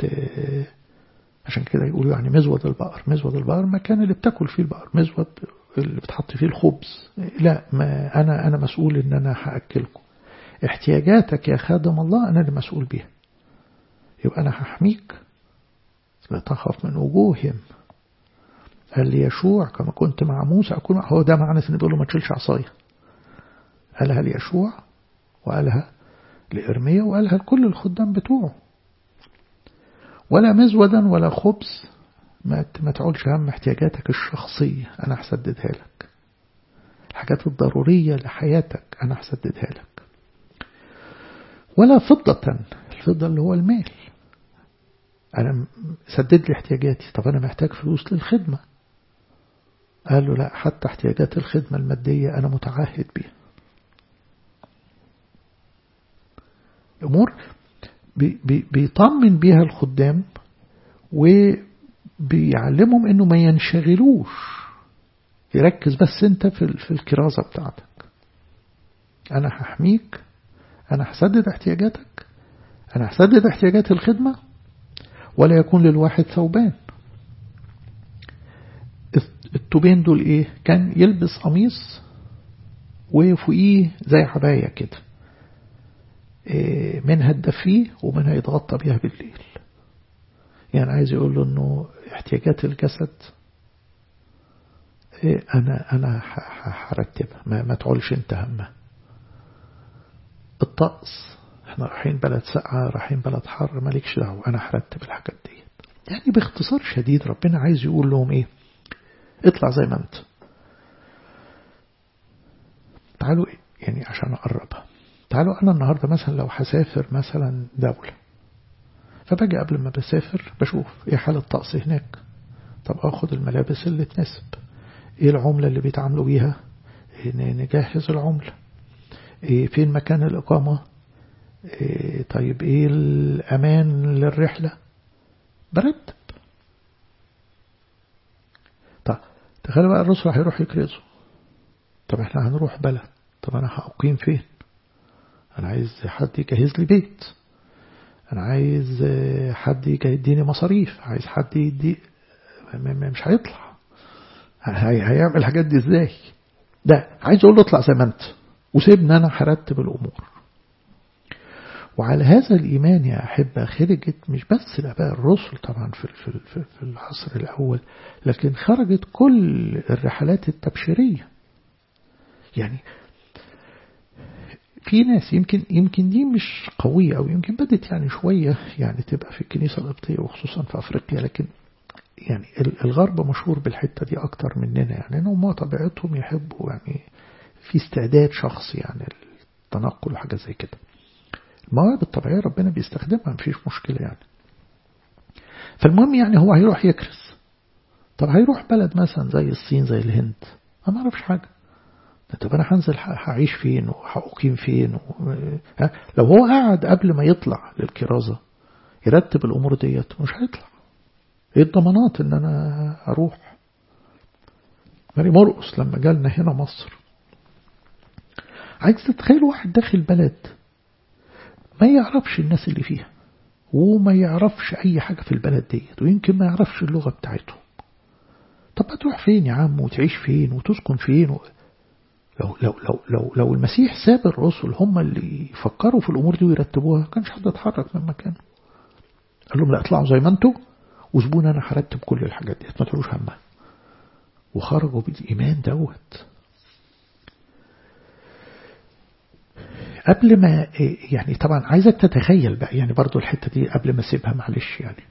عشان كده يقولوا يعني مزود البقر. مزود البقر مكان اللي بتاكل فيه البقر، مزود اللي بتحط فيه الخبز. لا، ما أنا مسؤول إن أنا هأكلكم. احتياجاتك يا خادم الله أنا اللي مسؤول بيها. يبقى أنا هحميك، لا تخاف من وجوههم. قال لي يشوع كما كنت مع موسى أكون. هو ده معنى إن بيقول له ما تشيلش عصاية. قالها ليشوع وقالها لإرميا وقالها لكل الخدام بتوعه. ولا مزودا ولا خبز. ما تعولش هم احتياجاتك الشخصية، أنا هسددها لك. الحاجات الضرورية لحياتك أنا هسددها لك. ولا فضة. الفضة اللي هو المال. أنا سدد لي احتياجاتي. طب أنا محتاج فلوس للخدمة. قال له لا، حتى احتياجات الخدمة المادية أنا متعهد بيها. أمور بيطمن بيها الخدام وبيعلمهم أنه ما ينشغلوش. يركز بس أنت في الكرازة بتاعتك. أنا هحميك، أنا هسدد احتياجاتك، أنا هسدد احتياجات الخدمة. ولا يكون للواحد ثوبان. الثوبين دول إيه؟ كان يلبس قميص وفوقيه زي عباية كده، منها تدفيه ومنها يتغطى بيها بالليل. يعني عايز يقول له انه احتياجات الجسد انا هرتبها، ما تعولش انت همها. الطقس، احنا رايحين بلد ساقعة، رايحين بلد حر، مالكش دعوة، انا هرتب الحاجات دي. يعني باختصار شديد ربنا عايز يقول لهم ايه؟ اطلع زي ما انت. تعالوا يعني عشان اقربها، تعالوا أنا النهاردة مثلا لو هسافر مثلا دولة، فباجي قبل ما بسافر بشوف إيه حال الطقس هناك. طب أخذ الملابس اللي تناسب. إيه العملة اللي بيتعاملوا بيها؟ نجهز العملة. فين مكان الإقامة، طيب إيه الأمان للرحلة، برتب. طب تخيل بقى الرسل هيروح يكرزوا، طب احنا هنروح بلد، طب أنا هأقيم فين؟ أنا عايز حد يجهز لي بيت، أنا عايز حد يديني مصاريف، عايز حد يدي، مش هيطلع، هيعمل الحاجات دي ازاي؟ ده عايز اقول له اطلع زي ما انت وسيبني انا هرتب الامور. وعلى هذا الايمان يا احبه خرجت مش بس الاباء الرسل طبعا في العصر الاول، لكن خرجت كل الرحلات التبشيريه. يعني في ناس يمكن دي مش قويه، او يمكن بدت يعني شويه يعني تبقى في الكنيسه القبطيه وخصوصا في افريقيا، لكن يعني الغرب مشهور بالحتة دي أكتر مننا، يعني إنهم طبيعتهم يحبوا يعني في استعداد شخصي يعني التنقل وحاجة زي كده. المواهب الطبيعية ربنا بيستخدمها مفيش مشكلة يعني. فالمهم يعني هو هيروح يكرس، طب هيروح بلد مثلا زي الصين زي الهند، أنا ما أعرفش حاجة، طب أنا هنزل هعيش فين وهأقيم فين لو هو قاعد قبل ما يطلع للكرازة يرتب الأمور ديت مش هيطلع. ايه الضمانات ان انا اروح؟ ماري مرقس لما جالنا هنا مصر، عايز تتخيل واحد داخل بلد ما يعرفش الناس اللي فيها وما يعرفش اي حاجة في البلد ديت، ويمكن ما يعرفش اللغة بتاعتهم. طب هتروح فين يا عم وتعيش فين وتسكن فين لو المسيح ساب الرسل هم اللي يفكروا في الامور دي ويرتبوها كانش حد يتحرك من مكانه. قال لهم لا اطلعوا زي ما انتوا وسيبوني انا هرتب كل الحاجات دي ما تقولوش همها. وخرجوا بالإيمان دوت. قبل ما يعني طبعا عايزك تتخيل بقى يعني برضو الحتة دي قبل ما اسيبها معلش يعني.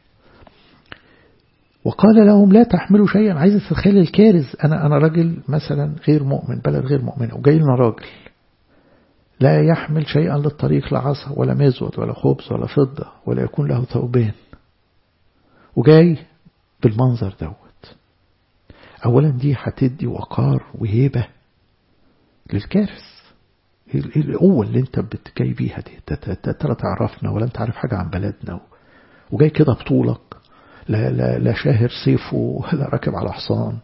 وقال لهم لا تحملوا شيئا، عايز تتخيل الكارث، أنا راجل مثلا غير مؤمن، بلد غير مؤمنة، وجاي لنا راجل لا يحمل شيئا للطريق، لا عصا ولا مزود ولا خبز ولا فضة ولا يكون له ثوبان، وجاي بالمنظر دوت. أولا دي هتدي وقار وهيبة للكارث. ايه القوة اللي انت بتجاي بيها دي؟ ترى تعرفنا ولا انت عارف حاجة عن بلدنا وجاي كده بطولك، لا شاهر سيفه ولا راكب على حصان.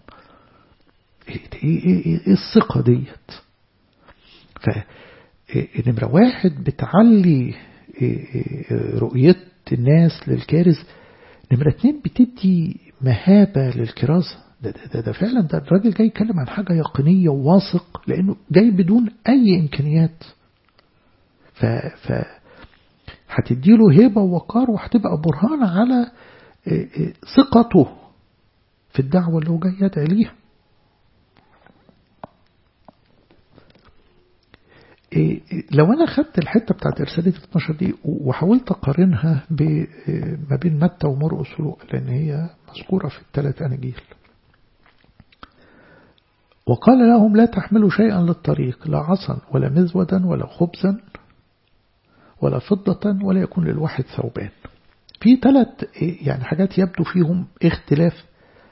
ايه الثقة ديت؟ فنمرة واحد بتعلي رؤية الناس للكارث. نمرة اتنين بتدي مهابة للكرازة. ده فعلا ده الراجل جاي يتكلم عن حاجة يقينية وواثق لأنه جاي بدون أي إمكانيات. هتديله هيبة ووقار وهتبقى برهان على ثقته في الدعوة اللي هو جاي يدعي ليها. لو أنا خدت الحتة بتاعت إرسالية 12 دي وحاولت أقارنها ما بين متى ومرقس ولوقا لأن هي مذكورة في الثلاث أناجيل. وقال لهم لا تحملوا شيئا للطريق، لا عصا ولا مزودا ولا خبزا ولا فضة ولا يكون للواحد ثوبان. في ثلاث يعني حاجات يبدو فيهم اختلاف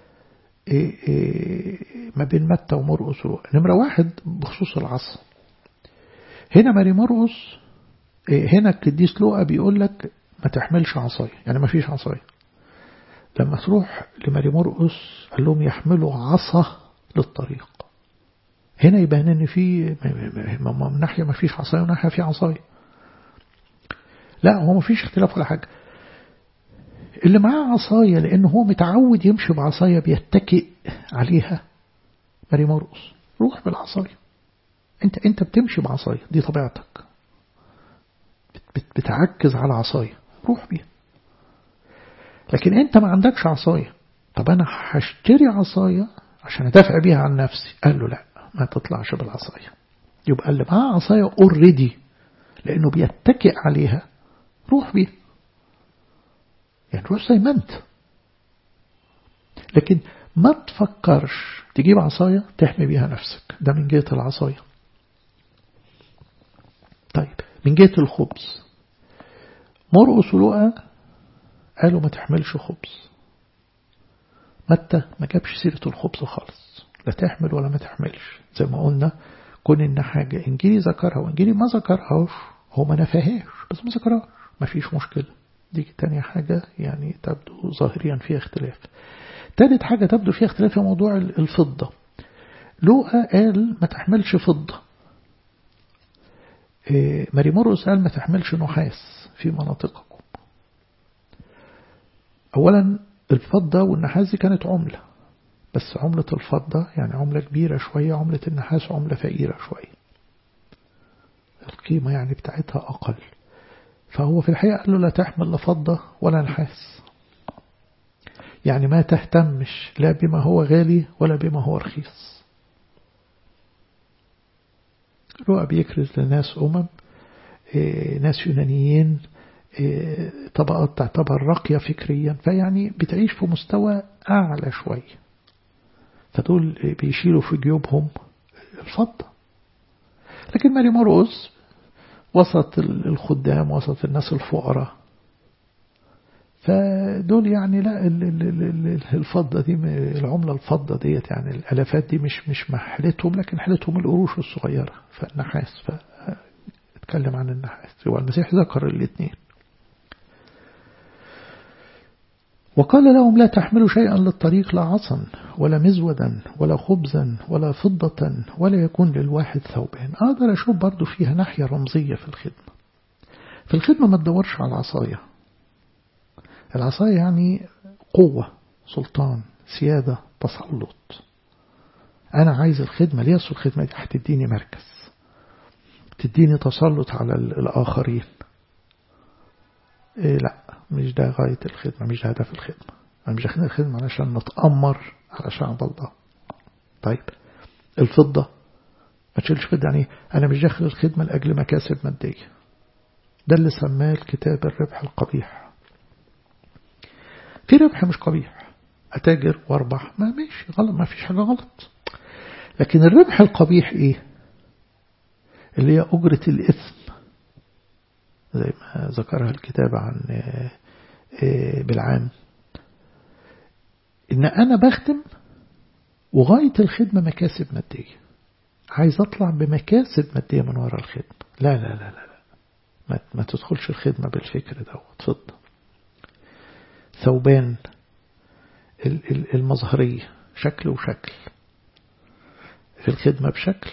ما بين متى ومرقس ولوقا. نمرة واحد بخصوص العصا، هنا ماري مرقس هنا القديس لوقا بيقول لك ما تحملش عصاية، يعني ما فيش عصاية. لما تروح لماري مرقس قال لهم يحملوا عصا للطريق. هنا يبان ان في من ناحية ما فيش عصاية وناحية في عصاية. لا هو ما فيش اختلاف ولا حاجة. اللي معاه عصاية لأنه هو متعود يمشي بعصاية بيتكئ عليها ماري مرقس، روح بالعصاية. انت بتمشي بعصاية دي طبيعتك، بتعكز على عصاية روح بيها. لكن انت ما عندكش عصاية، طب انا هشتري عصاية عشان ادافع بيها عن نفسي. قال له لا ما تطلعش بالعصاية. يبقى اللي معاه عصاية اوريدي لانه بيتكئ عليها روح بيها، يعني روح زي ما انت. لكن ما تفكرش تجيب عصاية تحمي بيها نفسك. ده من جهة العصاية. طيب من جهة الخبز، مرقس ولوقا قالوا ما تحملش خبز. متى ما جابش سيرة الخبز خالص، لا تحمل ولا ما تحملش. زي ما قلنا كون إن حاجة إنجيلي ذكرها وإنجيلي ما ذكرهاش هو ما نفاهاش بس ما ذكرهاش ما فيش مشكلة. دي تانية حاجة يعني تبدو ظاهريا فيها اختلاف. تالت حاجة تبدو فيها اختلاف في موضوع الفضة. لوقا قال ما تحملش فضة، ماري مرقس قال ما تحملش نحاس في مناطقكم. أولا الفضة والنحاس دي كانت عملة، بس عملة الفضة يعني عملة كبيرة شوية، عملة النحاس عملة فقيرة شوية، القيمة يعني بتاعتها أقل. فهو في الحقيقة قال له لا تحمل لا فضة ولا نحاس، يعني ما تهتمش لا بما هو غالي ولا بما هو رخيص. لوقا بيكرز لناس ناس يونانيين، طبقات تعتبر راقية فكريا، فيعني بتعيش في مستوى أعلى شوية، فدول بيشيلوا في جيوبهم الفضة. لكن ماري مرقس وسط الخدام، وسط الناس الفقراء، فدول يعني لا الفضة دي، العملة الفضة ديت يعني الألفات دي مش محلتهم، لكن حلتهم القروش الصغيرة. فالنحاس اتكلم عن النحاس، هو المسيح ذكر الاثنين. وقال لهم لا تحملوا شيئا للطريق، لا عصا ولا مزودا ولا خبزا ولا فضة ولا يكون للواحد ثوبان. أقدر أشوف برضو فيها ناحية رمزية في الخدمة. في الخدمة ما تدورش على العصاية. العصاية يعني قوة، سلطان، سيادة، تسلط. أنا عايز الخدمة ليه؟ الخدمة دي هتديني مركز، تديني تسلط على الآخرين. لا، مش ده غاية الخدمة، مش ده هدف الخدمة. أنا مش داخل الخدمة علشان نتأمر على شعب الله. طيب الفضة ما تشيلش فضة، يعني أنا مش داخل الخدمة لأجل مكاسب مادية. ده اللي سماه الكتاب الربح القبيح. في ربح مش قبيح، أتاجر واربح، ما ماشي غلط، ما فيش حاجة غلط. لكن الربح القبيح إيه؟ اللي هي أجرة الإثم، زي ما ذكرها الكتاب عن بالعام، إن أنا بخدم وغاية الخدمة مكاسب مادية، عايز أطلع بمكاسب مادية من وراء الخدمة. لا لا لا لا، ما تدخلش الخدمة بالفكر ده. اتفضل. ثوبان، المظهرية، شكل وشكل في الخدمة بشكل،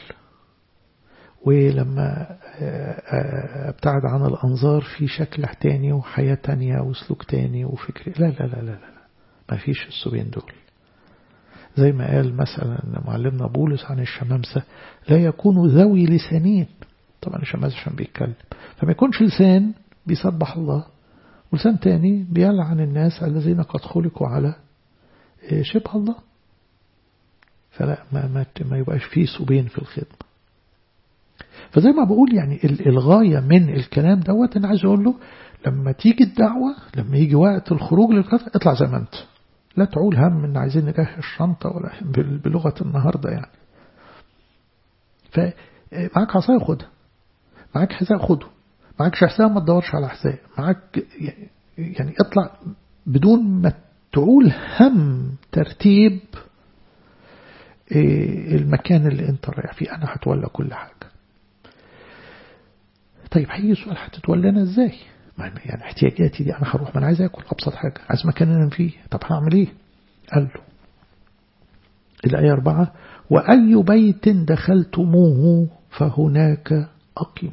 ولما ابتعد عن الأنظار في شكل تاني وحياة تانية وسلوك تاني وفكر. لا لا لا لا لا، ما فيش السبين دول. زي ما قال مثلا معلمنا بولس عن الشمامسة، لا يكون ذوي لسانين. طبعا الشمامسة عشان بيتكلم، فما يكونش لسان بيسبح الله ولسان تاني بيلعن الناس الذين قد خلقوا على شبه الله. فلا ما يبقاش فيه سبين في الخدمة. فزي ما بقول يعني الغاية من الكلام دوت، أنا عايز أقول له لما تيجي الدعوة، لما يجي وقت الخروج للقتل، اطلع زي ما أنت، لا تعول هم إن عايزين نجهز الشنطة ولا بلغة النهاردة يعني. فمعاك عصاية خدها، معاك حذاء خده، معاك حساب ما تدورش على حساب، معاك يعني اطلع بدون ما تعول هم ترتيب المكان اللي انت رايح فيه. أنا هتولى كل حاجة. طيب هيجي سؤال، هتتولى ازاي؟ يعني احتياجاتي دي، انا هروح، ما انا عايز اكل، ابسط حاجه، عايز مكان انام فيه، طب هعمل ايه؟ قال له الآية 4: وأي بيت دخلتموه فهناك أقيموا.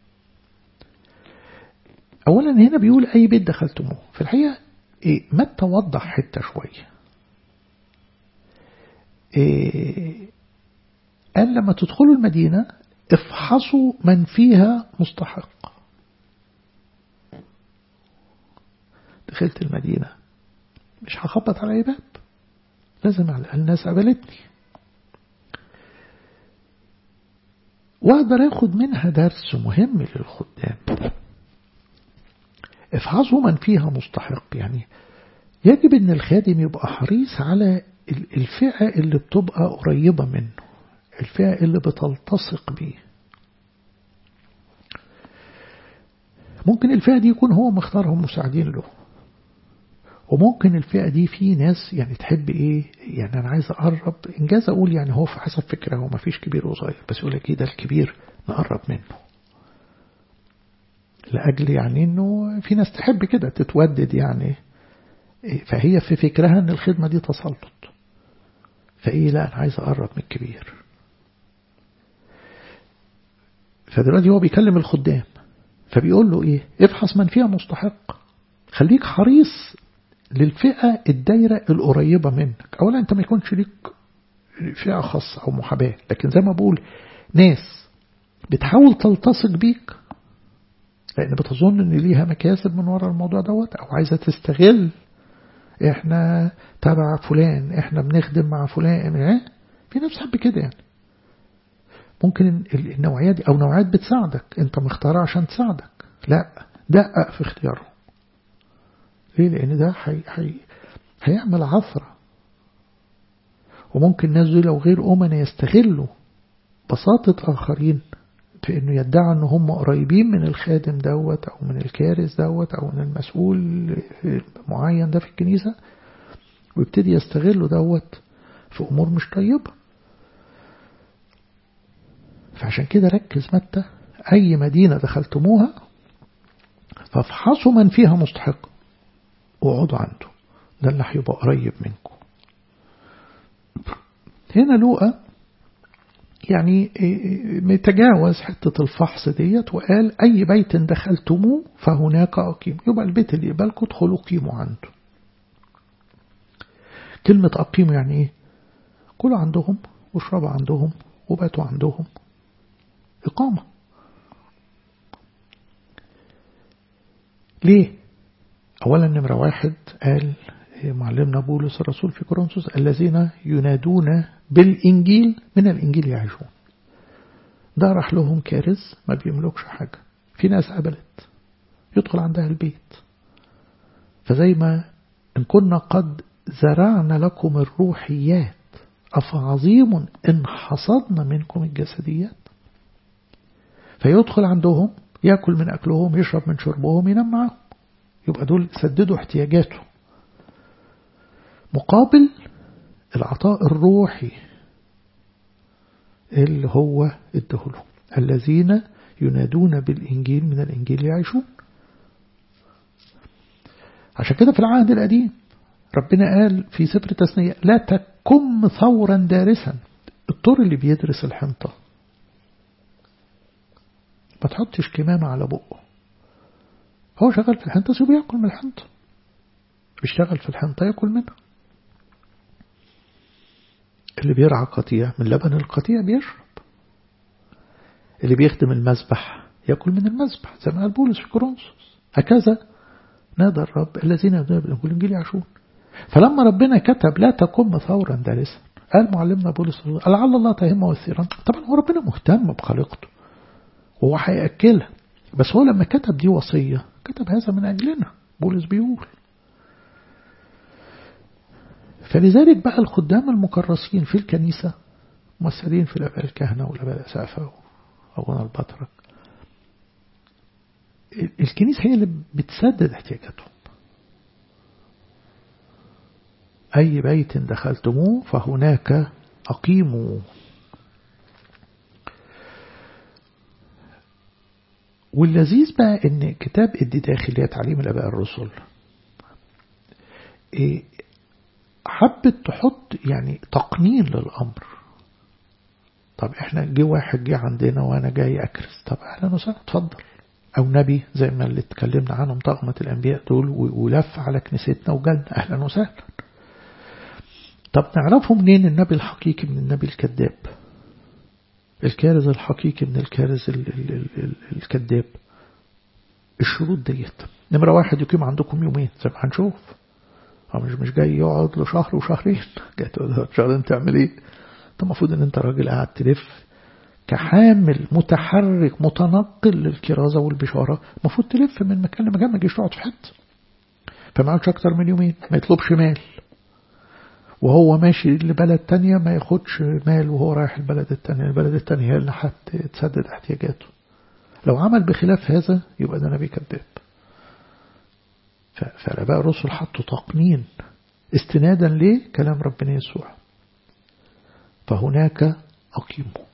أولا هنا بيقول أي بيت دخلتموه، في الحقيقة ما توضح حتة شوية. قال لما تدخلوا المدينة افحصوا من فيها مستحق. دخلت المدينة مش هخبط على أي باب، لازم على الناس قبلتني وأقدر أخذ منها درس مهم للخدام. افحصوا من فيها مستحق، يعني يجب أن الخادم يبقى حريص على الفئة اللي بتبقى قريبة منه، الفئة اللي بتلتصق بيه. ممكن الفئة دي يكون هو مختارهم مساعدين له، وممكن الفئة دي في ناس يعني تحب إيه، يعني أنا عايز أقرب، إنجاز أقول يعني هو في حسب فكرة، هو ما فيش كبير وصغير، بس يقول لك إيه ده الكبير نقرب منه، لأجل يعني إنه في ناس تحب كده تتودد يعني، فهي في فكرها إن الخدمة دي تسلط، فإيه لا أنا عايز أقرب من الكبير. فدلوقتي هو بيكلم الخدام فبيقول له إيه، افحص من فيها مستحق، خليك حريص للفئة الدايرة القريبة منك. أولا أنت ما يكونش ليك فئة خاصة أو محاباة، لكن زي ما بقول ناس بتحاول تلتصق بيك لأن بتظن أن ليها مكاسب من وراء الموضوع دوت، أو عايزة تستغل إحنا تبع فلان، إحنا بنخدم مع فلان، في ناس حب كده يعني. ممكن النوعيات دي أو نوعيات بتساعدك أنت مختارها عشان تساعدك، لا دقق في اختياره. ليه؟ لأن ده هيعمل عثرة، وممكن الناس دي لو غير أمنا يستغلوا بساطة آخرين في أنه يدعوا أنه هم قريبين من الخادم دوت أو من الكارث دوت أو من المسؤول معين ده في الكنيسة، ويبتدي يستغلوا دوت في أمور مش طيبة. فعشان كده ركز متى، أي مدينة دخلتموها فافحصوا من فيها مستحق وقعدوا عنده، ده اللي هيبقى قريب منكم. هنا لوقا يعني متجاوز حتة الفحص ديت وقال أي بيت دخلتموه فهناك أقيم، يبقى البيت اللي يقبلكم ادخلوا قيموا عنده. كلمة أقيموا يعني إيه؟ كلوا عندهم واشربوا عندهم وباتوا عندهم، إقامة. ليه؟ أولا نمرة واحد قال معلمنا بولس الرسول في كورنثوس الذين ينادون بالإنجيل من الإنجيل يعيشون. ده راح لهم كارث ما بيملكش حاجة، في ناس قبلت يدخل عندها البيت. فزي ما إن كنا قد زرعنا لكم الروحيات أفعظيم إن حصدنا منكم الجسديات. فيدخل عندهم يأكل من أكلهم يشرب من شربهم ينام معهم، يبقى دول سددوا احتياجاته مقابل العطاء الروحي اللي هو ادهله. الذين ينادون بالإنجيل من الإنجيل يعيشون. عشان كده في العهد القديم ربنا قال في سفر التثنية لا تكم ثورا دارسا، الطور اللي بيدرس الحنطة ما تحطش كمامة على بقه، هو شغال في الحنطة سيبه يأكل من الحنطة، بيشتغل في الحنطة يأكل منها. اللي بيرعى قطيع من لبن القطيع بيشرب، اللي بيخدم المذبح يأكل من المذبح زي ما قال بولس في كورنثوس. هكذا نادى الرب الذين يدعون بالإنجيل يعيشون. فلما ربنا كتب لا تقم ثورا دارسا قال معلمنا بولس لعل الله تهمه وثيرا. طبعا هو ربنا مهتم بخليقته وهو هيأكلها، بس هو لما كتب دي وصية كتب هذا من أجلنا. بولس بيقول فلذلك بقى الخدام المكرسين في الكنيسة ممثلين في الآباء الكهنة والآباء الأسقفة وأبونا البطرك، الكنيسة هي اللي بتسدد احتياجاتهم. أي بيت دخلتموه فهناك أقيموا. واللذيذ بقى إن كتاب الديداخ اللي هي تعليم الآباء الرسل حبت تحط يعني تقنين للأمر. طب احنا جه واحد جه عندنا وانا جاي اكرس، طب اهلا وسهلا اتفضل. او نبي زي ما اللي اتكلمنا عنهم طغمة الانبياء دول ولف على كنيستنا وجالنا اهلا وسهلا. طب نعرفه منين النبي الحقيقي من النبي الكذاب، الكارز الحقيقي من الكارز الكذاب؟ الشروط ديت. نمرة واحد يقيم عندكم يومين زي ما هنشوف، مش جاي يقعد له شهر وشهرين. جاي تقعد شهرين تعمل ايه؟ انت المفروض ان انت راجل قاعد تلف كحامل متحرك متنقل للكرازة والبشارة، المفروض تلف من مكان لمكان، ما تجيش تقعد في حته. فمعكش اكتر من يومين، ما يطلبش مال وهو ماشي لبلد تانية، ما ياخدش مال وهو رايح البلد التانية. البلد التانية هي اللي هتسدد احتياجاته. لو عمل بخلاف هذا يبقى ده نبي كذاب. فالآباء الرسل حطوا تقنين استنادا لكلام ربنا يسوع. فهناك أقيموا.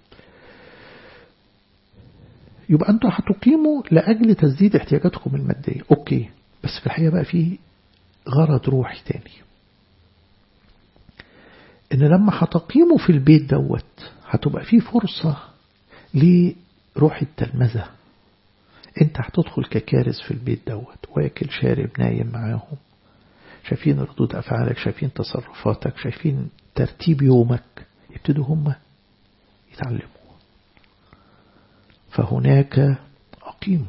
يبقى أنتوا هتقيموا لأجل تسديد احتياجاتكم المادية، أوكي، بس في الحقيقة بقى في غرض روحي تاني، إن لما هتقيموا في البيت دوت هتبقى فيه فرصة لروح التلمذة. أنت هتدخل ككارث في البيت دوت، واكل شارب نايم معاهم، شايفين ردود أفعالك، شايفين تصرفاتك، شايفين ترتيب يومك، يبتدوا هم يتعلموا. فهناك أقيموا.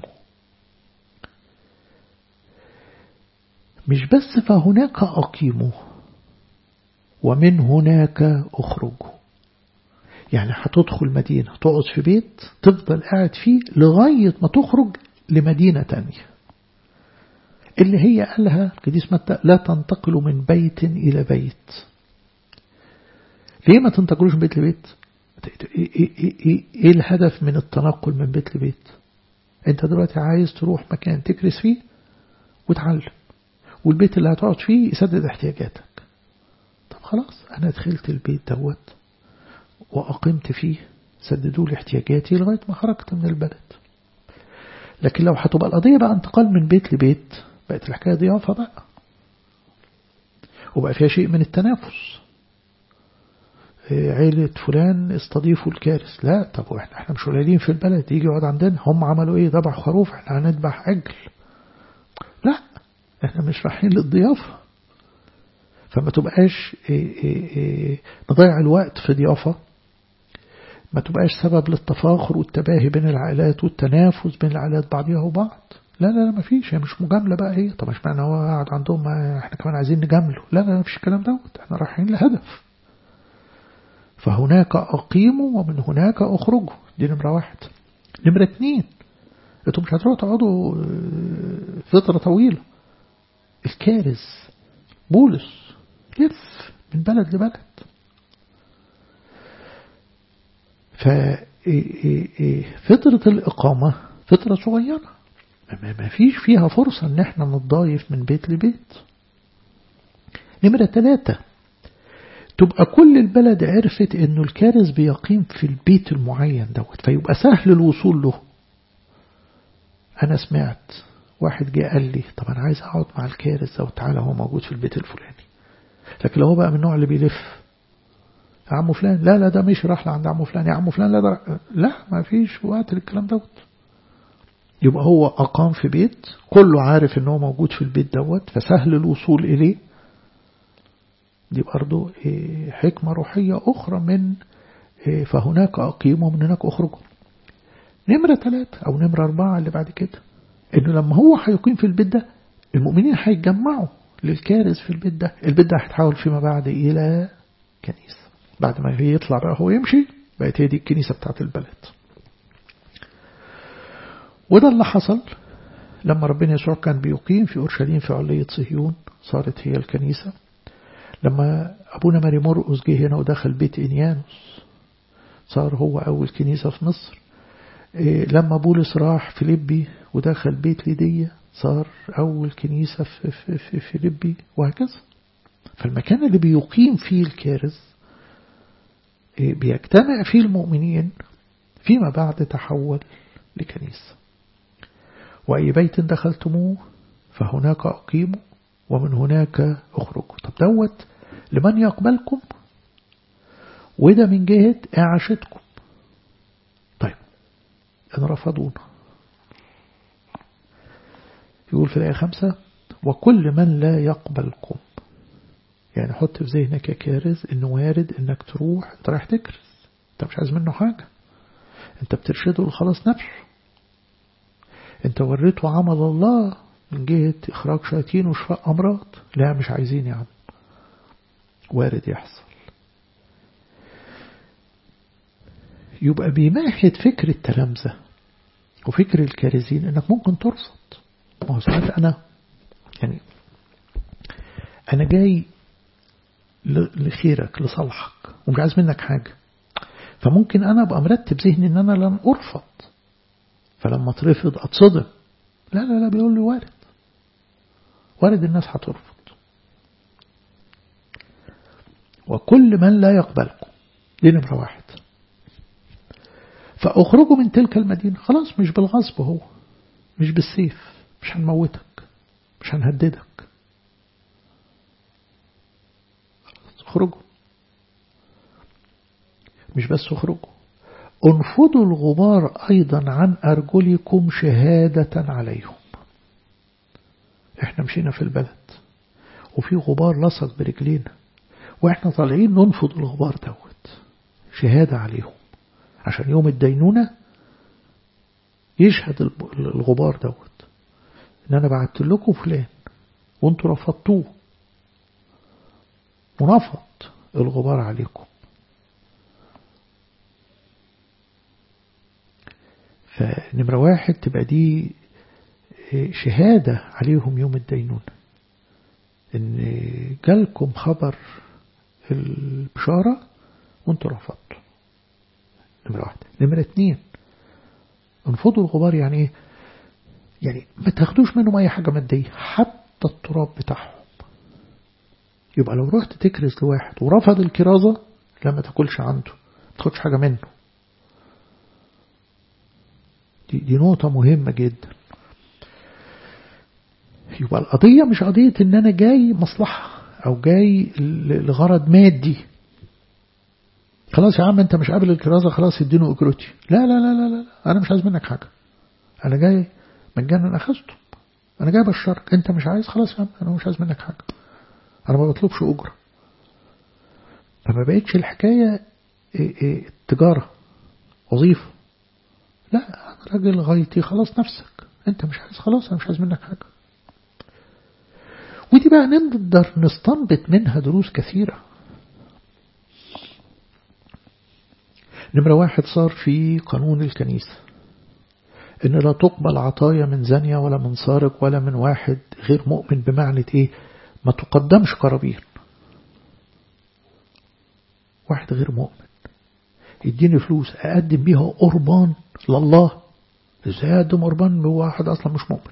مش بس فهناك أقيموا، ومن هناك أخرجوا. يعني هتدخل مدينة، تقعد في بيت تفضل قاعد فيه لغاية ما تخرج لمدينة تانية، اللي هي قالها القديس متى: لا تنتقلوا من بيت إلى بيت. ليه ما تنتقلوش من بيت لبيت؟ إيه الهدف من التنقل من بيت لبيت؟ أنت دلوقتي عايز تروح مكان تكرس فيه وتعلم، والبيت اللي هتقعد فيه يسدد احتياجاتك. طب خلاص، أنا دخلت البيت دوت وأقمت فيه، سددوا لي احتياجاتي لغاية ما خرجت من البلد. لكن لو هتبقى القضية بقى انتقال من بيت لبيت، بقت الحكاية ضيافة بقى، وبقى فيها شيء من التنافس. عيلة فلان استضيفوا الكارث، لا، طب احنا مش قليلين في البلد، يجي يقعد عندنا، هم عملوا ايه؟ ذبح خروف، احنا هنذبح عجل. لا، احنا مش رايحين للضيافة. فما تبقاش نضيع الوقت في ضيافة، ما تبقاش سبب للتفاخر والتباهي بين العائلات والتنافس بين العائلات بعضها وبعض. لا لا لا، ما فيش، هي مش مجاملة بقى. هي طب مش معنى هو قاعد عندهم احنا كمان عايزين نجامله؟ لا لا، ما فيش الكلام دوت، احنا رايحين لهدف. فهناك أقيموا ومن هناك أخرجوا. دي نمرة 1. نمرة 2، انتوا مش هتروحوا تقعدوا فترة طويلة. الكارث بولس لف من بلد لبلد. ففترة الإقامة فترة صغيرة، ما فيش فيها فرصة ان احنا نتضايف من بيت لبيت. نمرة 3، تبقى كل البلد عرفت انه الكارث بيقيم في البيت المعين دوت، فيبقى سهل الوصول له. انا سمعت واحد جه قال لي: طب انا عايز اقعد مع الكارث دوت، تعالى هو موجود في البيت الفلاني. لكن لو هو بقى من النوع اللي بيلف: عمو فلان، لا لا، ده مش راح لعند عمو فلان، يا عمو فلان لا ده لا، ما فيش وقت للكلام دوت. يبقى هو أقام في بيت كله عارف إنه موجود في البيت دوت، فسهل الوصول إليه. دي برضو حكمة روحية أخرى من فهناك أقيم ومن هناك أخرج. نمرة 3 أو نمرة 4 اللي بعد كده، إنه لما هو هيقيم في البيت ده، المؤمنين هيتجمعوا للكارث في البيت ده. البيت ده هيتحول فيما بعد إلى كنيسة. بعد ما يطلع بقى هو يمشي، بقت هي دي الكنيسة بتاعت البلد. وده اللي حصل لما ربنا يسوع كان بيقيم في أورشليم في علية صهيون، صارت هي الكنيسة. لما أبونا ماري مرقس جه هنا ودخل بيت إنيانوس، صار هو أول كنيسة في مصر. لما بولس راح فيليبي ودخل بيت ليدية، صار أول كنيسة في فيليبي، وهكذا. فالمكان اللي بيقيم فيه الكارث بيجتمع فيه المؤمنين، فيما بعد تحول لكنيسة. وأي بيت دخلتموه فهناك أقيموا ومن هناك أخرجوا. طب دوت لمن يقبلكم، وده من جهة إعاشتكم. طيب إن رفضونا، يقول في الآية 5: وكل من لا يقبلكم. يعني حط في ذهنك يا كارث إنه وارد إنك تروح، أنت رايح تكرس، أنت مش عايز منه حاجة، أنت بترشده لخلاص نفسه، أنت وريته عمل الله من جهة إخراج شياطين وشفاء أمراض. لا، مش عايزين يا عم. وارد يحصل. يبقى بيمهد فكر التلامذة وفكر الكارزين إنك ممكن ترفض. ما هو ساعات أنا جاي لخيرك لصالحك ومش عايز منك حاجة، فممكن أنا أبقى مرتب ذهني إن أنا لن أرفض، فلما ترفض أتصدم. لا لا لا، بيقول لي وارد. وارد الناس هترفض. وكل من لا يقبلكم، دي نمرة 1. فأخرجوا من تلك المدينة. خلاص مش بالغصب، هو مش بالسيف، مش هنموتك، مش هنهددك، اخرجوا. مش بس اخرجوا، انفضوا الغبار أيضا عن أرجلكم شهادة عليهم. احنا مشينا في البلد وفي غبار لصق برجلينا، واحنا طالعين ننفض الغبار دوت شهادة عليهم، عشان يوم الدينونة يشهد الغبار دوت ان انا بعت لكم فلان وانتوا رفضتوه، ونفض الغبار عليكم. فنمرة 1 تبقى دي شهادة عليهم يوم الدينونة، ان جالكم خبر البشارة وانتوا رفضتوا. نمرة 1. نمرة 2 انفضوا الغبار. يعني ايه؟ يعني ما تاخدوش منهم اي حاجة مادية، حتى التراب بتاعهم. يبقى لو رحت تكرز لواحد ورفض الكرازة، لا ما تاكلش عنده، ما تاخدش حاجة منه. دي نقطة مهمة جدا. يبقى القضية مش قضية ان انا جاي مصلحة او جاي لغرض مادي. خلاص يا عم انت مش قابل الكرازة، خلاص ادينه اجرتي. لا لا لا لا لا، انا مش عايز منك حاجة، انا جاي مجانا اخذته، انا جاي بشارك. انت مش عايز، خلاص يا عم انا مش عايز منك حاجة، انا ما بطلبش اجرة. فما بقتش الحكاية تجارة وظيفة. لا، انا راجل غايتي خلاص نفسك، انت مش عايز، خلاص انا مش عايز منك حاجة. ودي بقى نقدر نستنبط منها دروس كثيرة. نمرة 1 صار في قانون الكنيسة إن لا تقبل عطايا من زانية ولا من سارق ولا من واحد غير مؤمن. بمعنى إيه؟ ما تقدمش قرابين. واحد غير مؤمن يديني فلوس أقدم بيها قربان لله، إزاي أقدم قربان لواحد أصلا مش مؤمن؟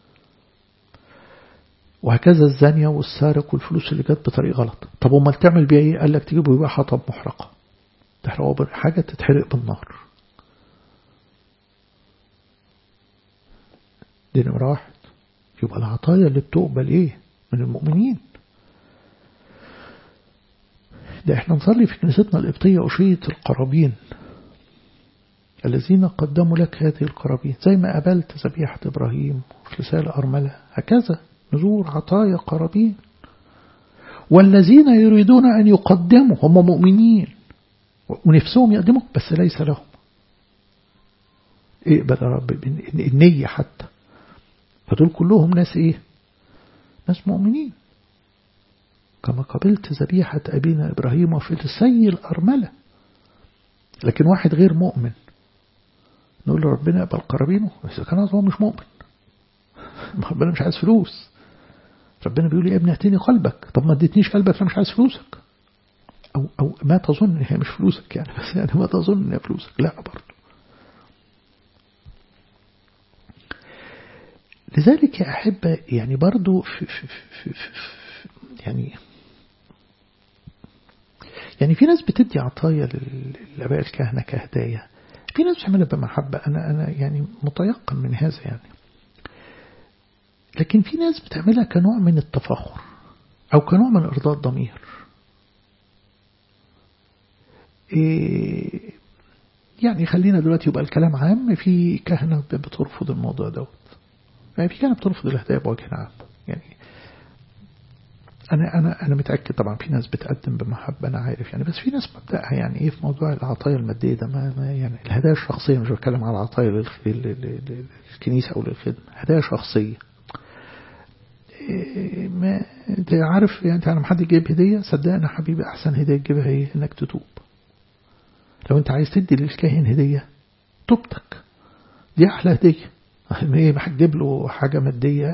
وهكذا الزانية والسارق والفلوس اللي جت بطريق غلط. طب وما تعمل بيها إيه؟ قال لك تجيبه يبقى حطب محرقة، تحرقه حاجة تتحرق بالنار. دي نمرة 1. يبقى العطايا اللي بتقبل إيه؟ من المؤمنين. ده احنا نصلي في كنيستنا القبطية أشية القرابين، الذين قدموا لك هذه القرابين، زي ما قبلت ذبيحة إبراهيم في رسالة أرملة، هكذا نزور عطايا قرابين. والذين يريدون أن يقدموا هم مؤمنين ونفسهم يقدموا بس ليس لهم. اقبل يا رب النية حتى. فدول كلهم ناس ايه؟ ناس مؤمنين. كما قبلت ذبيحة أبينا إبراهيم في رسالة الأرملة. لكن واحد غير مؤمن نقول له ربنا يقبل قرابينه، بس كان هو مش مؤمن. ربنا مش عايز فلوس. ربنا بيقول لي يا ابني اعطيني قلبك. طب ما اديتنيش قلبك فمش عايز فلوسك. أو ما تظن هي مش فلوسك يعني، بس يعني ما تظن ان هي فلوسك. لا برضه. لذلك يا أحبة يعني برضه يعني في ناس بتدي عطايا للآباء الكهنة كهدايا، في ناس بتعملها بمحبة. أنا يعني متيقن من هذا يعني. لكن في ناس بتعملها كنوع من التفاخر أو كنوع من إرضاء الضمير. يعني خلينا دلوقتي يبقى الكلام عام. في كهنة بترفض الموضوع دوت، يعني في كهنة بترفض الهدايا بوجه عام. يعني أنا متأكد طبعا في ناس بتقدم بمحبة، أنا عارف يعني. بس في ناس مبدأها يعني إيه في موضوع العطايا المادية ده. ما يعني الهدايا الشخصية، مش بتكلم على العطايا للكنيسة أو للخدمة، هدايا شخصية. ما أنت عارف يعني، أنا حد يجيب هدية، صدقني حبيبي أحسن هدية تجيبها إيه؟ إنك تتوب. لو أنت عايز تدي للكاهن هدية، توبتك دي أحلى هدية. إيه ما هتجيب له حاجة مادية؟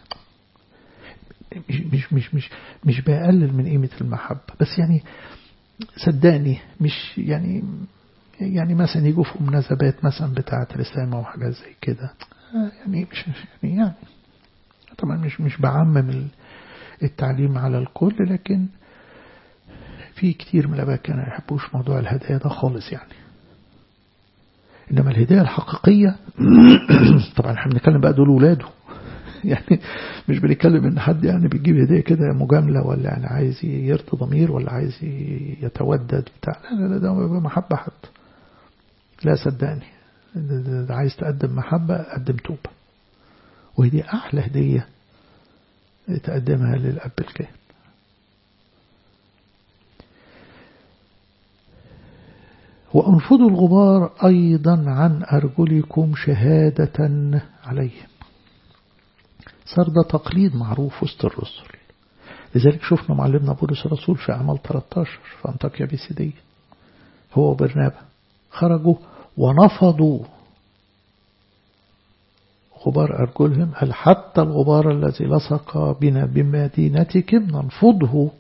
مش بقلل من قيمة المحبة، بس يعني صدقني مش يعني مثلا يجوا في مناسبات مثلا بتاعة رسامة وحاجات زي كده، يعني مش يعني طبعا مش بعمم التعليم على الكل، لكن في كتير من الآباء كانوا يحبوش موضوع الهدايا ده خالص يعني. إنما الهدايا الحقيقية طبعا احنا بنتكلم بقى دول ولاده يعني مش بنتكلم ان حد يعني بيجيب هدية كده مجاملة، ولا يعني عايز يرضي ضمير، ولا عايز يتودد بتاع. لا ده محبة حد. لا صدقني، ده عايز تقدم محبة قدم توبة، وهي أحلى هدية تقدمها للأب الكاهن. وأنفضوا الغبار أيضا عن أرجلكم شهادة عليهم. صار ده تقليد معروف وسط الرسل. لذلك شفنا معلمنا بولس الرسول في أعمال 13 في أنطاكيا بيسيدية، هو وبرنابا خرجوا ونفضوا غبار أرجلهم، هل حتى الغبار الذي لصق بنا بمدينتكم ننفضه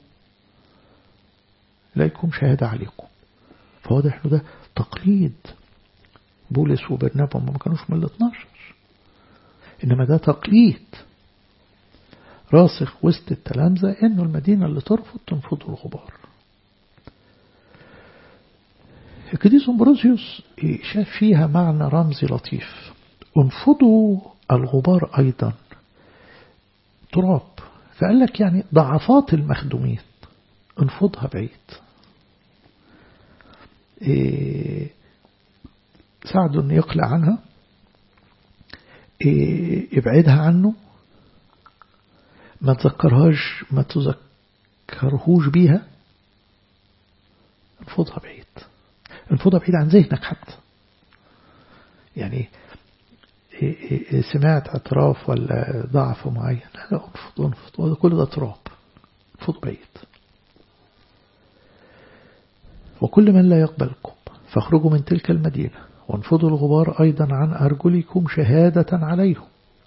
إليكم شهادة عليكم. فواضح له ده تقليد بولس وبرنابا، ما كانوش من 12، إنما ده تقليد راسخ وسط التلامذة إنه المدينة اللي ترفض تنفض الغبار. القديس أمبروسيوس شاف فيها معنى رمزي لطيف. انفضوا الغبار أيضا تراب، فقال لك يعني ضعفات المخدومين انفضها بعيد. ساعده أن يقلع عنها، ابعدها عنه، ما تذكرهوش بيها، انفضها بعيد. انفضها بعيد عن ذهنك حتى. يعني سمعت اعتراف ولا ضعف معين، لا انفض كل ده تراب، انفض بعيد. وكل من لا يقبلكم فاخرجوا من تلك المدينة وانفضوا الغبار أيضا عن أرجلكم شهادة عليهم.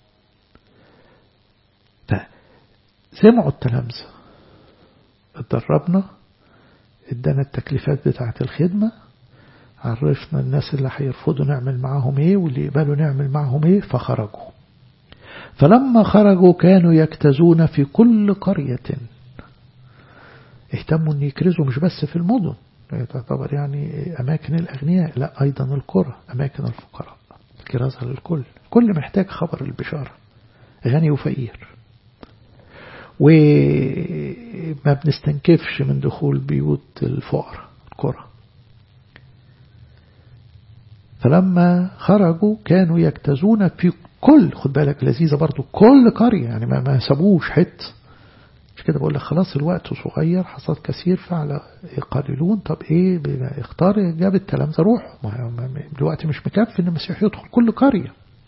فسمعوا التلامذة، اتدربنا، ادانا التكليفات بتاعة الخدمة، عرفنا الناس اللي هيرفضوا نعمل معهم ايه واللي يقبلوا نعمل معهم ايه، فخرجوا. فلما خرجوا كانوا يكتزون في كل قرية. اهتموا ان يكرزوا مش بس في المدن تعتبر يعني أماكن الأغنياء، لا أيضا القرى أماكن الفقراء، كرازة للكل، كل محتاج خبر البشارة، غني وفقير. وما بنستنكفش من دخول بيوت الفقراء القرى. فلما خرجوا كانوا يكتزون في كل، خد بالك لذيذة برضو، كل قرية يعني ما سابوش حته. مش كده بقول لك خلاص الوقت صغير، حصاد كثير فعلى قليلون. طب ايه اختار، جاب التلامذة روح، الوقت مش مكفي ان المسيح يدخل كل قرية.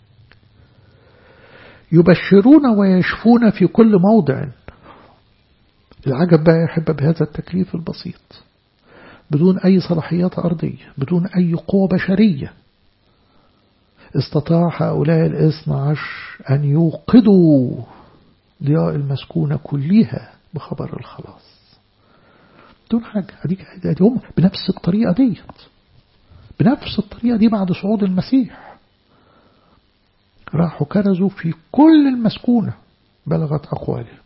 يبشرون ويشفون في كل موضع. العجب بقى يحب بهذا التكليف البسيط، بدون أي صلاحيات أرضية، بدون أي قوة بشرية، استطاع هؤلاء 12 أن يوقدوا ضياء المسكونة كلها بخبر الخلاص دون حاجة. هذه هم بنفس الطريقة دي، بنفس الطريقة دي بعد صعود المسيح راحوا كرزوا في كل المسكونة بلغت أقوالهم،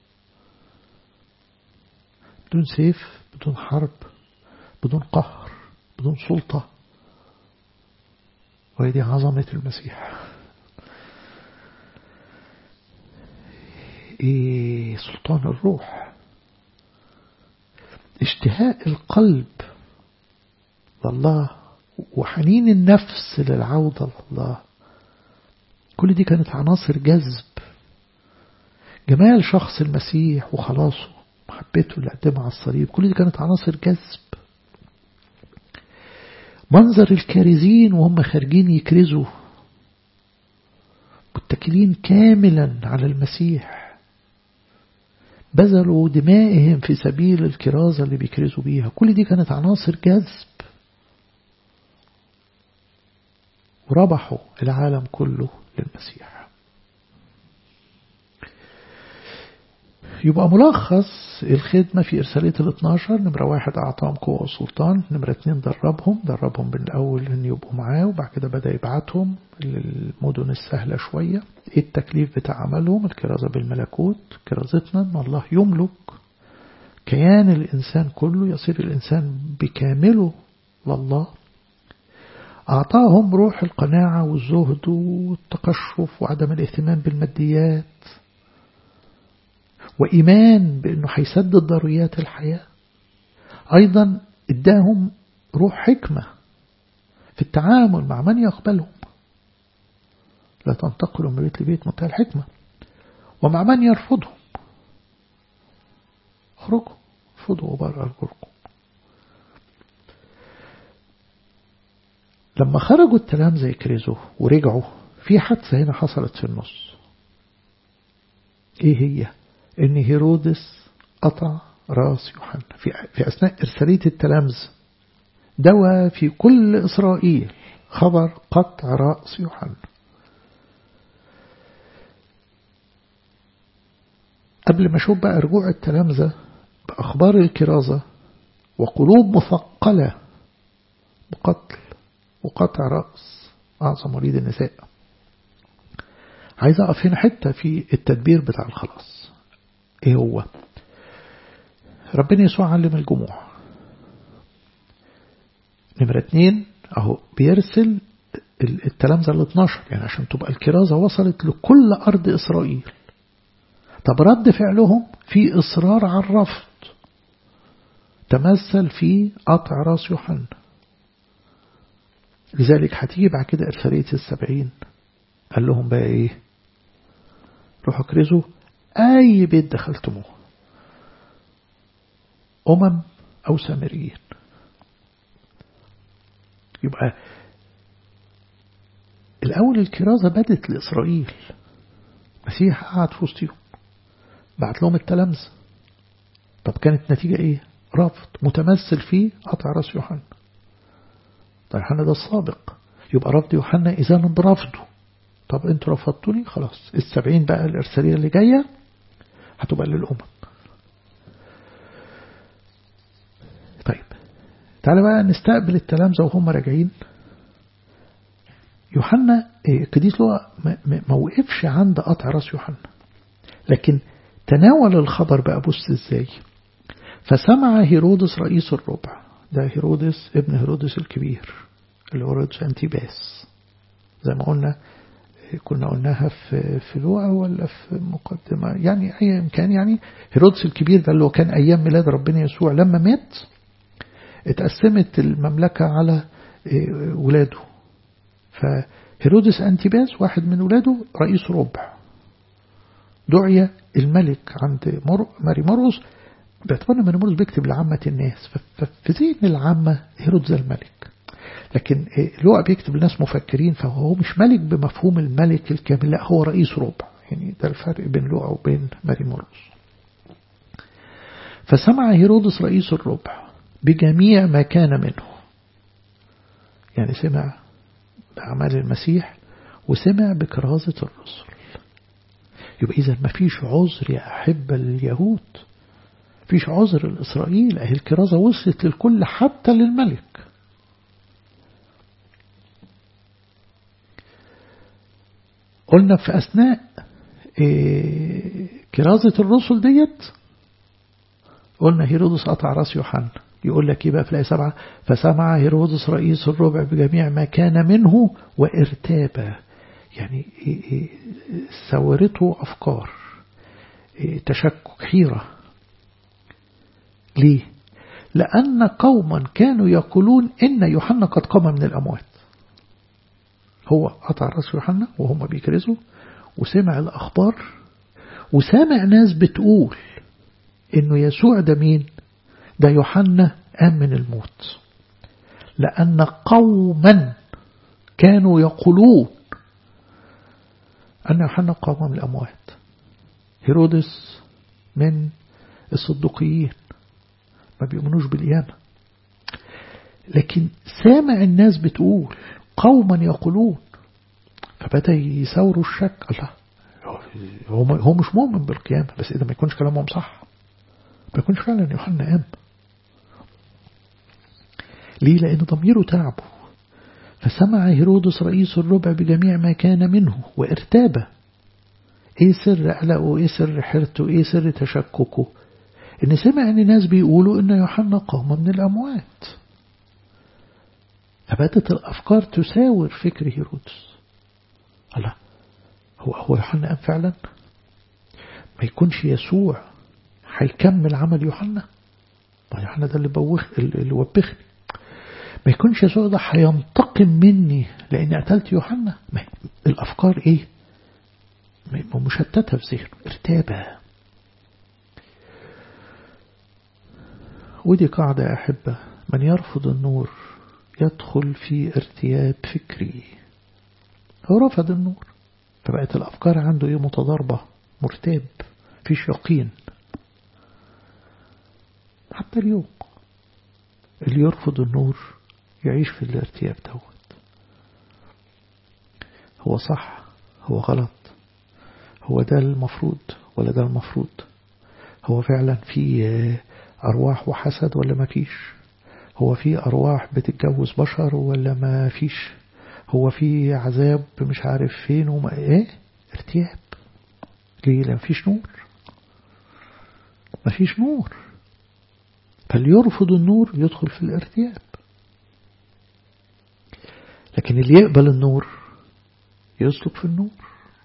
بدون سيف، بدون حرب، بدون قهر، بدون سلطة. وهذه عظمة المسيح. سلطان الروح، اشتهاء القلب لله، وحنين النفس للعودة لله. كل دي كانت عناصر جذب جمال شخص المسيح وخلاصه، محبته اللي قدمها على الصليب. كل دي كانت عناصر جذب. منظر الكارزين وهم خارجين يكرزوا متكلين كاملا على المسيح، بذلوا دمائهم في سبيل الكرازة اللي بيكرزوا بيها. كل دي كانت عناصر جذب، وربحوا العالم كله للمسيح. يبقى ملخص الخدمة في إرسالية 12: نمرة 1 أعطاهم قوة وسلطان، نمرة 2 دربهم من الأول أن يبقوا معاه، وبعد كده بدأ يبعتهم للمدن السهلة شوية. إيه التكليف بتاع عملهم؟ الكرازة بالملكوت. كرازتنا أن الله يملك كيان الإنسان كله، يصير الإنسان بكامله لله. أعطاهم روح القناعة والزهد والتقشف وعدم الاهتمام بالماديات، وإيمان بأنه هيسدد ضروريات الحياة. أيضا اداهم روح حكمة في التعامل مع من يقبلهم، لا تنتقلوا من بيت لبيت، منتهى الحكمة. ومع من يرفضهم اخرجوا، ارفضوا وبرأ أرجلكم. لما خرجوا التلامذة يكرزوا ورجعوا، في حادثة هنا حصلت في النص. ايه هي؟ ان هيرودس قطع راس يوحنا في أثناء إرسالية التلامذة. دوى في كل إسرائيل خبر قطع رأس يوحنا. قبل ما أشوف بقى رجوع التلامذة بأخبار الكرازة وقلوب مثقلة بقتل وقطع رأس أعظم مريض النساء، عايز أقف هنا حتة في التدبير بتاع الخلاص. إيه هو؟ ربنا يسوع علم الجموع. نمرة 2 أهو بيرسل التلامذة 12 يعني عشان تبقى الكرازة وصلت لكل أرض إسرائيل. طب رد فعلهم في إصرار على الرفض تمثل في قطع راس يوحنا. لذلك هتيجي بعد كده إرسالية 70 قال لهم بقى إيه؟ روحوا كرزوا أي بيت دخلتموه، أو سامريين. يبقى الأول الكرازة بدت لإسرائيل، مسيح قعد في وسطهم بعت لهم التلامذة. طب كانت نتيجة إيه؟ رفض متمثل في قطع راس يوحنا. طيب يوحنا ده السابق، يبقى رفض يوحنا إذا برفضه. طب انتوا رفضتوني، خلاص 70 بقى الإرسالية اللي جاية هتبقى للأمم. طيب تعالى بقى نستقبل التلامذة وهم راجعين. يوحنا قديس لوقا ما وقفش عند قطع راس يوحنا، لكن تناول الخبر بقى. بص ازاي. فسمع هيرودس رئيس الربع، ده هيرودس ابن هيرودس الكبير اللي هو هيرودس أنتيباس، زي ما قلنا كنا قلناها في لوقا ولا في مقدمة، يعني أي إمكان. يعني هيرودس الكبير ده اللي هو كان أيام ميلاد ربنا يسوع، لما مات اتقسمت المملكة على ولاده، فهيرودس أنتيباس واحد من ولاده رئيس ربع. دعي الملك عند ماري مرقس باعتبار ان ماري مرقس بيكتب لعامة الناس، ففي ذهن العامة هيرودس الملك، لكن لوقا بيكتب لناس مفكرين، فهو مش ملك بمفهوم الملك الكامل، لا هو رئيس ربع. يعني ده الفرق بين لوقا وبين ماري مرقس. فسمع هيرودس رئيس الربع بجميع ما كان منه، يعني سمع بأعمال المسيح وسمع بكرازة الرسل. يبقى إذا ما فيش عذر يا أحبة اليهود، فيش عذر الإسرائيل. أهي الكرازة وصلت للكل حتى للملك. قلنا في أثناء كرازة الرسل ديت قلنا هيرودس قطع راس يوحنا. يقول لك يبقى في الآية 7 فسمع هيرودس رئيس الربع بجميع ما كان منه وارتاب، يعني سورته أفكار، تشكك، حيرة. ليه؟ لأن قوما كانوا يقولون إن يوحنا قد قام من الأموات. هو قطع رأس يوحنا وهم بيكرزوا، وسمع الأخبار، وسامع ناس بتقول إنه يسوع ده مين؟ ده يوحنا قام من الموت. لأن قوما كانوا يقولون أن يوحنا قام من الأموات. هيرودس من الصدوقيين، ما بيؤمنوش بالقيامة، لكن سامع الناس بتقول قوما يقولون، فبدأ يثوروا الشك. الله، هو مش مؤمن بالقيامة، بس إذا ما يكونش كلامهم صح، ما يكونش فعلا يوحنا قام. ليه؟ لأن ضميره تعبه. فسمع هيرودس رئيس الربع بجميع ما كان منه وارتاب. ايه سر قلقه؟ ايه سر حيرته؟ ايه سر تشككه؟ ان سمع ان الناس بيقولوا ان يوحنا قام من الاموات. فبدت الافكار تساور فكر هيرودس. الله، هو يوحنا قام فعلا؟ ما يكونش يسوع هيكمل عمل يوحنا؟ ما يوحنا ده اللي وبخني. ما يكونش يسوع ده هينتقم مني لاني قتلت يوحنا؟ الافكار ايه؟ مشتتة في ذهنه، ارتابة. ودي قاعدة يا أحبة، من يرفض النور يدخل في ارتياب فكري. هو رفض النور، فبقت الأفكار عنده ايه؟ متضاربة، مرتاب، فيش يقين. حتى اليوم اللي يرفض النور يعيش في الارتياب دوت. هو صح؟ هو غلط؟ هو ده المفروض ولا ده المفروض؟ هو فعلا في أرواح وحسد ولا ما فيش؟ هو في أرواح بتتجوز بشر ولا ما فيش؟ هو في عذاب مش عارف فين وما ايه؟ ارتياب. ليه؟ لأن مفيش نور. مفيش نور، فاللي يرفض النور يدخل في الارتياب. لكن اللي يقبل النور يسلك في النور.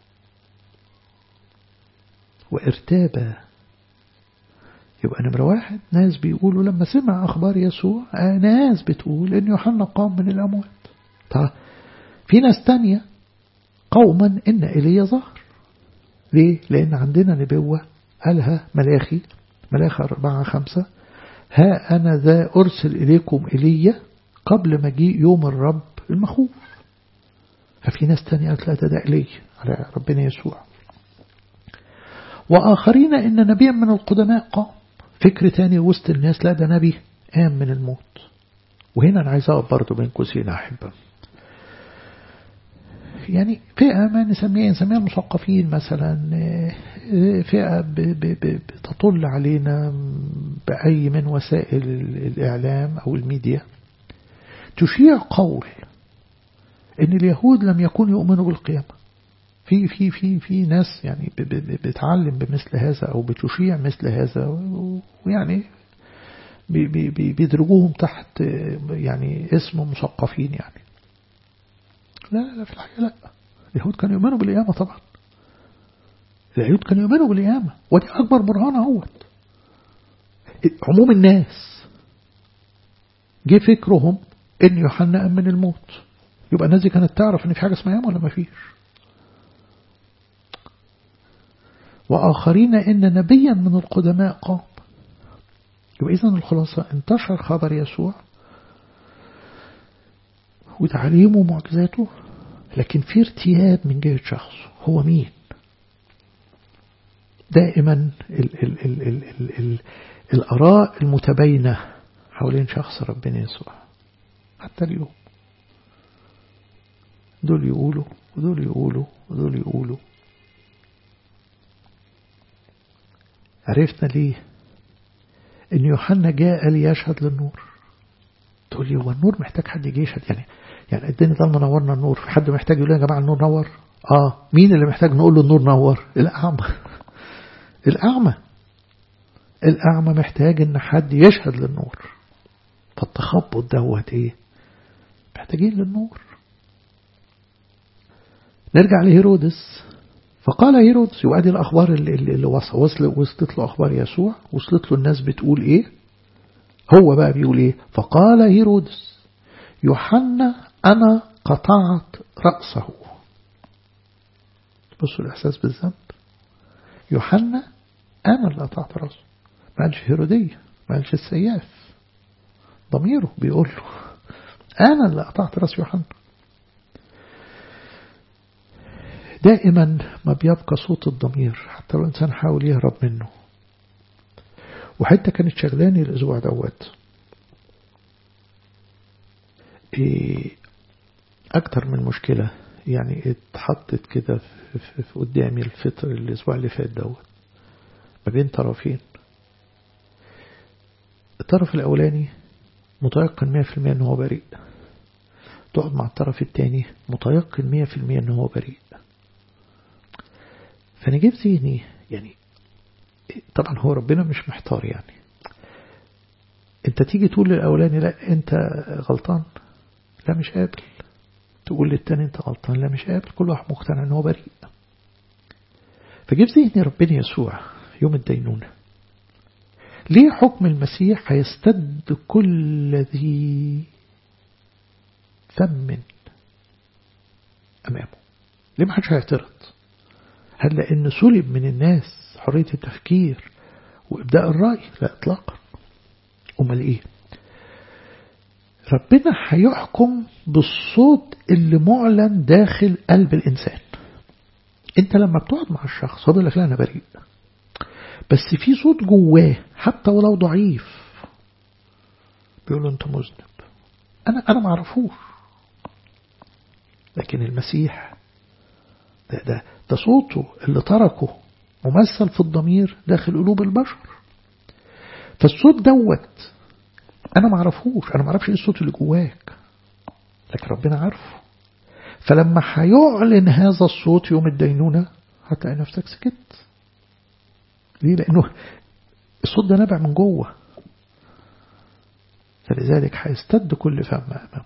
وارتابا. يبقى نمرة واحد، ناس بيقولوا لما سمع أخبار يسوع، ناس بتقول إن يوحنا قام من الأموات. طيب في ناس تانية قوما إن إيليا ظهر. ليه؟ لأن عندنا نبوة قالها ملاخي 4:5: ها أنا ذا أرسل إليكم إيليا قبل مجيء يوم الرب المخوف. ففي ناس تانية قالت لا ده إيليا على ربنا يسوع. وآخرين إن نبيا من القدماء قام. فكر تاني وسط الناس، لا ده نبي قام من الموت. وهنا أنا عايز أقف برضو بين قوسين أحبة، يعني فئة ما نسميها المثقفين مثلا، فئة بتطل علينا بأي من وسائل الإعلام أو الميديا، تشيع قول إن اليهود لم يكونوا يؤمنوا بالقيامة. في ناس يعني بتعلم بمثل هذا أو بتشيع مثل هذا، ويعني بيدرجوهم تحت يعني اسم مثقفين يعني. لا في الحقيقة لا، اليهود كانوا يؤمنوا بالقيامة طبعا. اليهود كانوا يؤمنوا بالقيامة، ودي أكبر برهان اهوت. عموم الناس جه فكرهم إن يوحنا قام من الموت، يبقى الناس دي كانت تعرف إن في حاجة اسمها قيامة ولا ما فيش؟ وآخرين إن نبيا من القدماء قام. يبقى إذن الخلاصة انتشر خبر يسوع وتعليمه ومعجزاته، لكن في ارتياب من جهة شخصه. هو مين؟ دائما الآراء المتباينة حوالين شخص ربنا يسوع حتى اليوم. دول يقولوا ودول يقولوا ودول يقولوا. عرفنا ليه إن يوحنا جاء ليشهد للنور. تقول لي هو النور محتاج حد يجي يشهد؟ يعني الدنيا ضلمة نورنا النور، في حد محتاج يقول يا جماعة النور نور؟ مين اللي محتاج نقول له النور نور؟ الأعمى محتاج إن حد يشهد للنور. فالتخبط دوت إيه؟ محتاجين للنور. نرجع لهيرودس. فقال هيرودس، يؤدي الأخبار اللي وصلت له أخبار يسوع، وصلت له الناس بتقول إيه. هو بقى بيقول إيه؟ فقال هيرودس يوحنا أنا قطعت رأسه. بصوا الإحساس بالذنب. يوحنا أنا اللي قطعت رأسه. ما قالش هيرودية، ما قالش السياف، ضميره بيقول له أنا اللي قطعت رأس يوحنا. دائما ما بيبقى صوت الضمير حتى لو الإنسان حاول يهرب منه. وحتى كانت شغلاني الأسبوع دوت أكتر من مشكلة. يعني اتحطت كده في قدامي الفطر الأسبوع اللي فات دوت ما بين طرفين. الطرف الأولاني متيقن 100% أنه هو بريء، تقعد مع الطرف الثاني متيقن 100% أنه هو بريء. فأنا جيب ذهني يعني طبعا هو ربنا مش محتار، يعني انت تيجي تقول للأولاني لا انت غلطان، لا مش قابل، تقول للتاني انت غلطان، لا مش قابل، كل واحد مقتنع أنه هو بريء. فجيب ذهني ربنا يسوع يوم الدينونة ليه حكم المسيح هيستد كل ذي فم أمامه؟ ليه ما حدش هيعترض؟ هل لأن سلب من الناس حرية التفكير وإبداء الرأي؟ لا إطلاقا. أمال إيه؟ ربنا هيحكم بالصوت اللي معلن داخل قلب الإنسان. أنت لما بتقعد مع الشخص هو بيقول لك لا أنا بريء، بس في صوت جواه حتى ولو ضعيف بيقول له أنت مذنب، أنا ما أعرفوش. لكن المسيح ده صوته اللي تركه ممثل في الضمير داخل قلوب البشر. فالصوت دوت أنا ما أعرفوش، أنا ما أعرفش إيه الصوت اللي جواك، لكن ربنا عارفه. فلما هيعلن هذا الصوت يوم الدينونة هتلاقي نفسك سكت. ليه؟ لأنه الصوت ده نابع من جوه، فلذلك هيستد كل فم أمامه.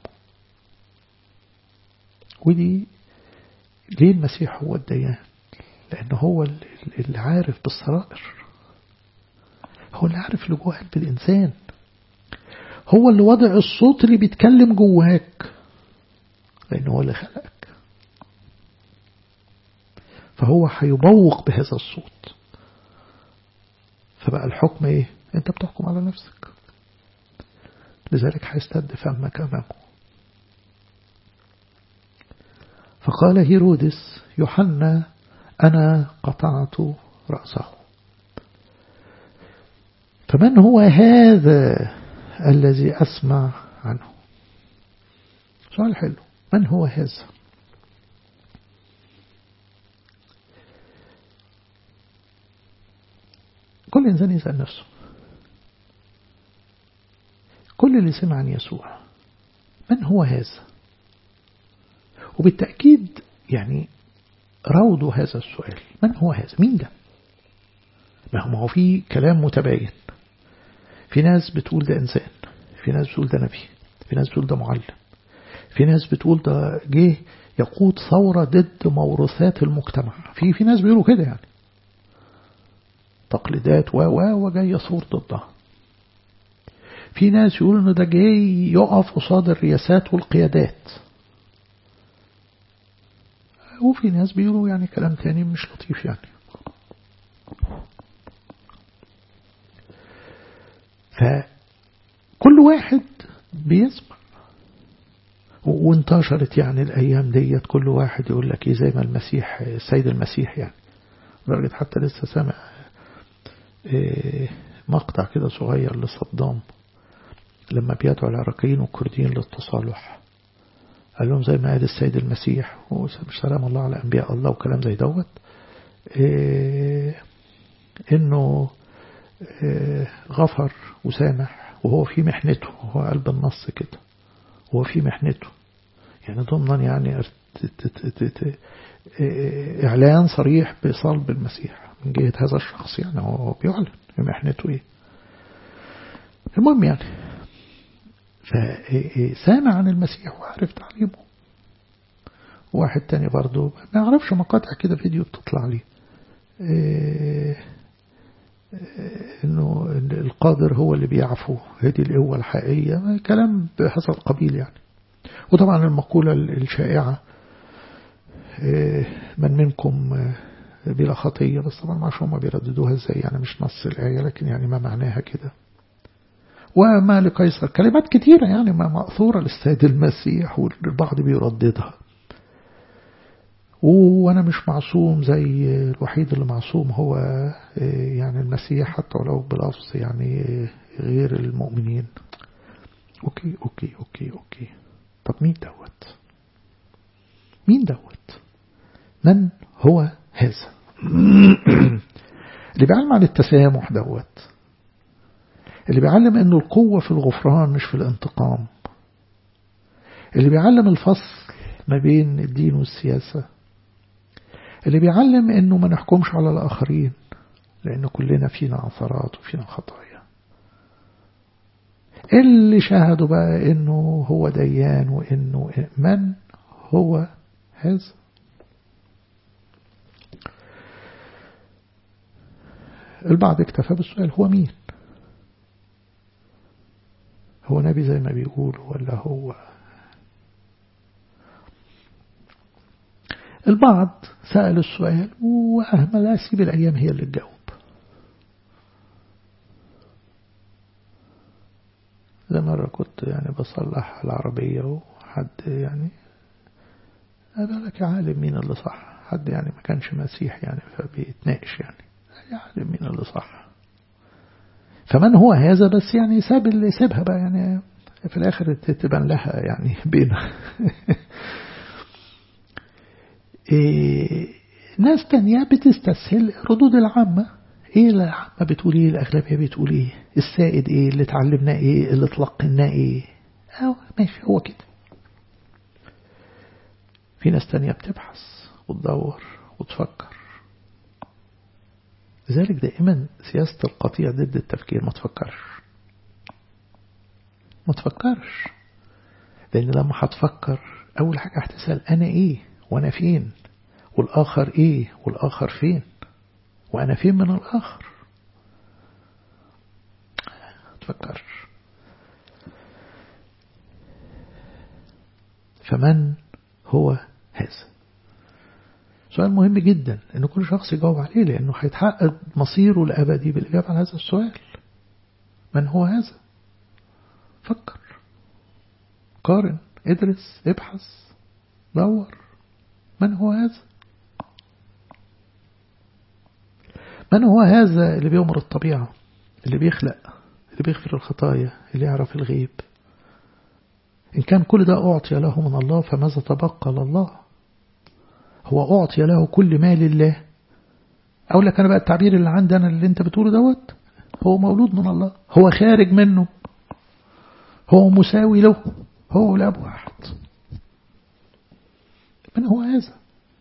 ودي ليه المسيح هو الديان؟ لأنه هو اللي عارف بالسرائر، هو اللي عارف اللي جوه قلب الإنسان، هو اللي وضع الصوت اللي بيتكلم جواك، لأنه هو اللي خلقك. فهو هيبوق بهذا الصوت. فبقى الحكم إيه؟ أنت بتحكم على نفسك، لذلك هيستد فمك أمامه. فقال هيرودس يوحنا أنا قطعت رأسه. فمن هو هذا الذي أسمع عنه؟ سؤال حلو. من هو هذا؟ كل إنسان يسأل نفسه، كل اللي سمع عن يسوع من هو هذا؟ وبالتأكيد يعني روضوا هذا السؤال، من هو هذا؟ مين ده؟ ما هو في كلام متباين. في ناس بتقول ده إنسان، في ناس بتقول ده نبي، في ناس بتقول ده معلم، في ناس بتقول ده جه يقود ثورة ضد موروثات المجتمع. في ناس بيقولوا كده، يعني تقليدات وجاي يثور ضدها. في ناس يقولوا إنه ده جاي يقف قصاد الرياسات والقيادات. وفي ناس بيقولوا يعني كلام تاني مش لطيف يعني. فكل واحد بيسمع، وانتشرت يعني الأيام ديت كل واحد يقول لك إيه زي ما المسيح السيد المسيح يعني. لدرجة حتى لسه سامع مقطع كده صغير لصدام لما بيدعو العراقيين والكرديين للتصالح، قال لهم زي ما قال السيد المسيح سلام الله على أنبياء الله وكلام زي دوت، إنه غفر وسامح وهو في محنته. هو قلب النص كده، هو في محنته، يعني ضمنا يعني إعلان صريح بصلب المسيح من جهة هذا الشخص، يعني هو بيعلن في محنته إيه. المهم يعني فسامع عن المسيح وعرف تعليمه. واحد تاني برضو ما يعرفش، مقاطع كده فيديو بتطلع لي إنه القادر هو اللي بيعفو، هذه القوة الحقيقية، كلام بهذا القبيل يعني. وطبعا المقولة الشائعة من منكم بلا خطية، بس طبعا ما عشان ما بيرددوها ازاي، يعني مش نص الآية لكن يعني ما معناها كده. وما لقيصر كلمات كتيرة يعني ما مأثورة للسيد المسيح والبعض بيرددها. وأنا مش معصوم زي الوحيد اللي معصوم هو يعني المسيح، حتى ولو بلفظ يعني غير المؤمنين. أوكي. طب مين مين دوت؟ من هو هذا؟ اللي بيعلم عن التسامح دوت، اللي بيعلم انه القوة في الغفران مش في الانتقام، اللي بيعلم الفصل ما بين الدين والسياسة، اللي بيعلم انه ما نحكمش على الآخرين لأن كلنا فينا عثرات وفينا خطايا، اللي شاهدوا بقى انه هو ديان وانه من هو هذا. البعض اكتفى بالسؤال هو مين؟ هو نبي زي ما بيقولوا ولا هو؟ البعض سأل السؤال وأهمل أسيب الأيام هي اللي تجاوب. زي مرة كنت يعني بصلح العربية وحد يعني قال لك يا عالم مين اللي صح؟ حد يعني ما كانش مسيح يعني فبيتناقش يعني يا عالم مين اللي صح؟ فمن هو هذا؟ بس يعني ساب اللي سيبها بقى يعني في الآخر تبان لها يعني بينا. ناس تانية بتستسهل ردود العامة. ايه العامة بتقول ايه؟ الأغلبية بتقول ايه؟ السائد ايه؟ اللي اتعلمناه ايه؟ اللي تلقناه ايه؟ ماشي هو كده. في ناس تانية بتبحث وتدور وتفكر. لذلك دائما سياسة القطيع ضد التفكير. ما تفكرش لأن لما هتفكر أول حاجة هتسأل أنا إيه وأنا فين، والآخر إيه والآخر فين، وأنا فين من الآخر. تفكرش. فمن هو هذا؟ سؤال مهم جدا إن كل شخص يجاوب عليه لأنه هيتحقق مصيره الأبدي بالإجابة على هذا السؤال. من هو هذا؟ فكر، قارن، ادرس، ابحث، دور. من هو هذا؟ من هو هذا اللي بيؤمر الطبيعة، اللي بيخلق، اللي بيغفر الخطايا، اللي يعرف الغيب؟ إن كان كل ده أعطي له من الله فماذا تبقى لله؟ هو أعطي له كل ما لله. أقول لك أنا بقى التعبير اللي عندنا اللي أنت بتقوله دوت، هو مولود من الله، هو خارج منه، هو مساوي له، هو الأب واحد. من هو هذا؟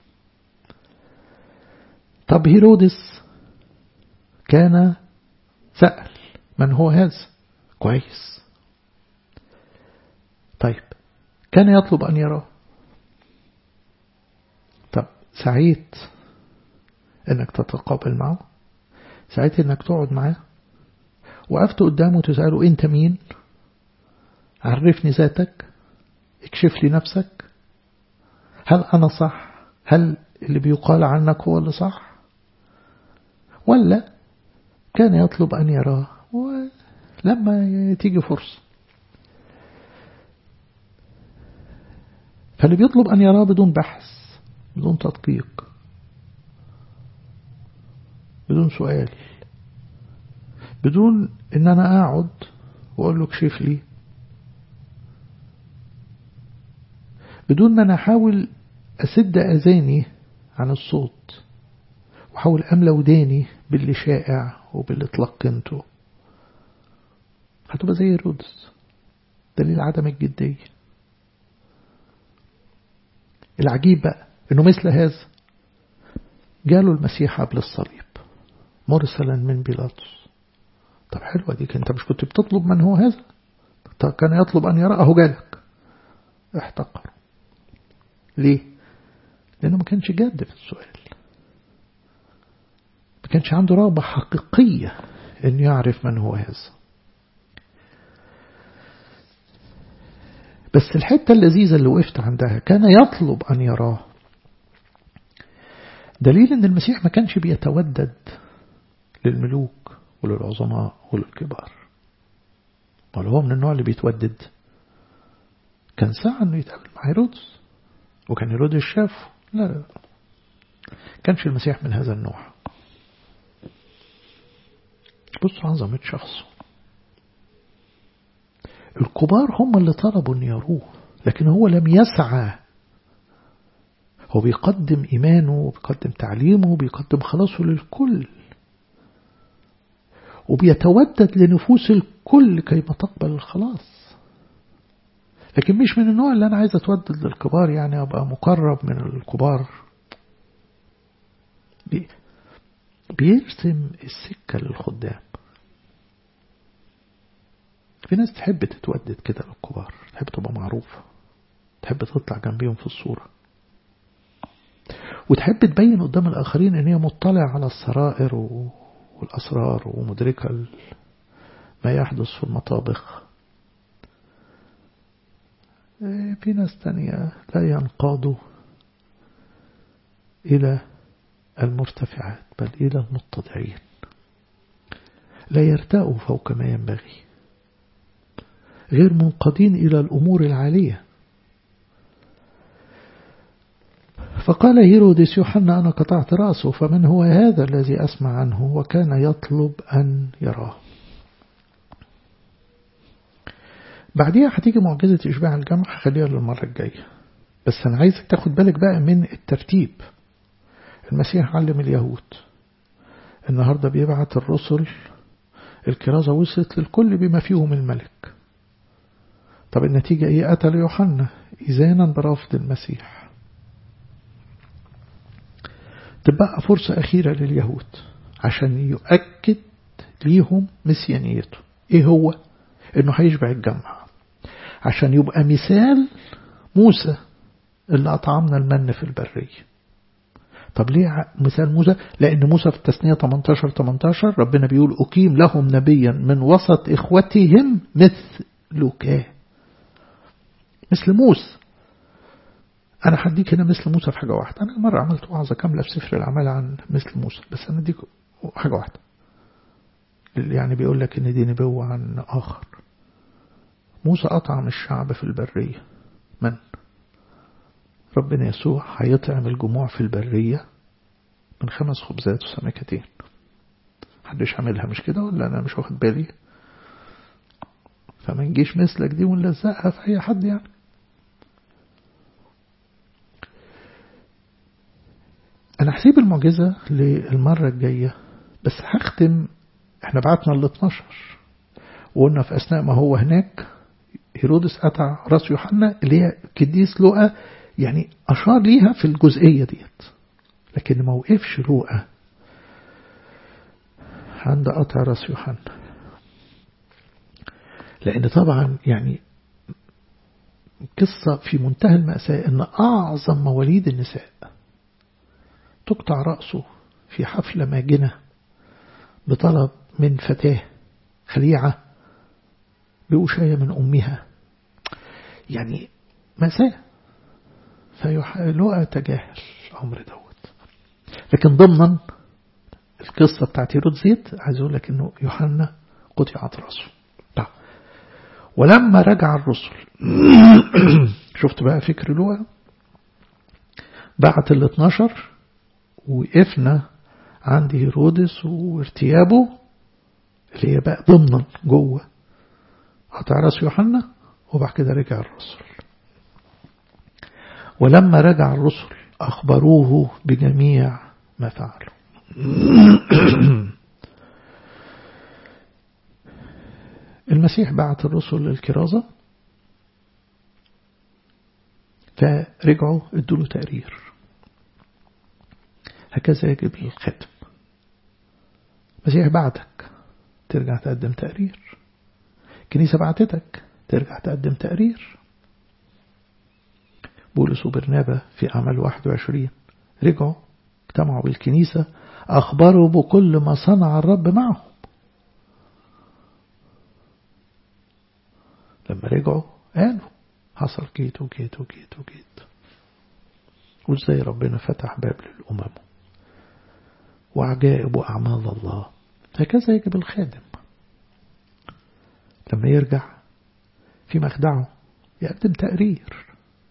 طب هيرودس كان سأل من هو هذا؟ كويس. طيب كان يطلب أن يراه. طب سعيت أنك تتقابل معه؟ سعيت أنك تقعد معه؟ وقفت قدامه تسأله أنت مين؟ عرفني ذاتك، اكشف لي نفسك، هل أنا صح؟ هل اللي بيقال عنك هو اللي صح؟ ولا كان يطلب أن يراه ولما تيجي فرصة؟ فاللي بيطلب أن يراه بدون بحث، بدون تدقيق، بدون سؤال، بدون ان انا اقعد واقول له اكشف لي، بدون ما انا احاول اسد اذاني عن الصوت واحاول املى وداني باللي شائع وباللي تلقنته، هتبقى زي هيرودس. دليل عدم الجدية. العجيب بقى انه مثل هذا جاله المسيح قبل الصليب مرسلا من بيلاطس. طب حلوة ديك، انت مش كنت بتطلب من هو هذا؟ طب كان يطلب ان يرى، اهو جالك. احتقر. ليه؟ لانه ما كانش جاد في السؤال، ما كانش عنده رغبة حقيقية انه يعرف من هو هذا. بس الحتة اللذيذة اللي وقفت عندها كان يطلب ان يراه، دليل ان المسيح ما كانش بيتودد للملوك وللعظماء وللكبار. بل هو من النوع اللي بيتودد. كان ساعة انه يتقابل مع هيرودس وكان هيرودس شافه. لا كانش المسيح من هذا النوع. بصوا عظمة شخصه. الكبار هم اللي طلبوا ان يروه، لكن هو لم يسعى هو بيقدم إيمانه وبيقدم تعليمه وبيقدم خلاصه للكل، وبيتودد لنفوس الكل كيما تقبل الخلاص. لكن مش من النوع اللي أنا عايز أتودد للكبار، يعني أبقى مقرب من الكبار. بيرسم السكة للخدام. في ناس تحب تتودد كده للكبار، تحب تبقى معروفة، تحب تطلع جنبيهم في الصورة، وتحب تبين قدام الآخرين ان هي مطلع على السرائر والأسرار ومدركة ما يحدث في المطابخ. في ناس تانية لا ينقادوا إلى المرتفعات بل إلى المتضعين، لا يرتأوا فوق ما ينبغي، غير منقادين إلى الأمور العالية. فقال هيرودس يوحنا أنا قطعت رأسه، فمن هو هذا الذي أسمع عنه؟ وكان يطلب أن يراه. بعديها هتيجي معجزة إشباع الجمع، خليها للمرة الجاية. بس أنا عايزك تاخد بالك بقى من الترتيب. المسيح علم اليهود، النهاردة بيبعت الرسل، الكرازة وصلت للكل بما فيهم الملك. طب النتيجة إيه؟ قتل يوحنا إذانا برفض المسيح. تبقى فرصة أخيرة لليهود عشان يؤكد ليهم مسيانيته. إيه هو؟ إنه هيشبع الجمع عشان يبقى مثال موسى اللي أطعمنا المن في البرية. طب ليه مثال موسى؟ لأن موسى في التثنية 18 ربنا بيقول أقيم لهم نبيا من وسط إخوتهم مثلك، مثل موسى. أنا هديك هنا مثل موسى في حاجة واحدة. أنا مرة عملت وعظة كاملة في سفر الأعمال عن مثل موسى، بس أنا أديك حاجة واحدة. يعني بيقول لك إن دي نبوة عن آخر. موسى أطعم الشعب في البرية من؟ ربنا يسوع هيطعم الجموع في البرية من 5 خبزات وسمكتين. محدش عاملها مش كده ولا أنا مش واخد بالي؟ فما نجيش مثلك دي ونلزقها في أي حد يعني. أنا هسيب المعجزة للمرة الجاية، بس هختم. احنا بعتنا ال 12 وقلنا في أثناء ما هو هناك هيرودس قطع راس يوحنا، اللي هي قديس لوقا يعني أشار ليها في الجزئية ديت، لكن ما وقفش لوقا عند قطع راس يوحنا. لأن طبعا يعني قصة في منتهى المأساة إن أعظم مواليد النساء تقطع رأسه في حفلة ماجنة بطلب من فتاة خليعة بوشاية من أمها، يعني مأساة. فلوقا تجاهل الأمر دوت. لكن ضمنا القصة بتاعت هيرودس عايز أقول لك إنه يوحنا قطعت رأسه. ولما رجع الرسل شفت بقى فكر لوقا، بعت ال 12 وقفنا عند هيرودس وارتيابه اللي هي بقى ضمنا جوه قطع راس يوحنا، وبعد كده رجع الرسل. ولما رجع الرسل أخبروه بجميع ما فعلوا. المسيح بعت الرسل للكرازة، فرجعوا ادوا له تقرير. هكذا يجب الختم. المسيح بعتك ترجع تقدم تقرير، الكنيسة بعتتك ترجع تقدم تقرير. بولس وبرنابا في أعمال 21 رجعوا اجتمعوا بالكنيسة، أخبروا بكل ما صنع الرب معهم. لما رجعوا قالوا حصل كيت وكيت وكيت وكيت، وازاي ربنا فتح باب للأمم وعجائب وأعمال الله. هكذا يجب الخادم لما يرجع في مخدعه يقدم تقرير.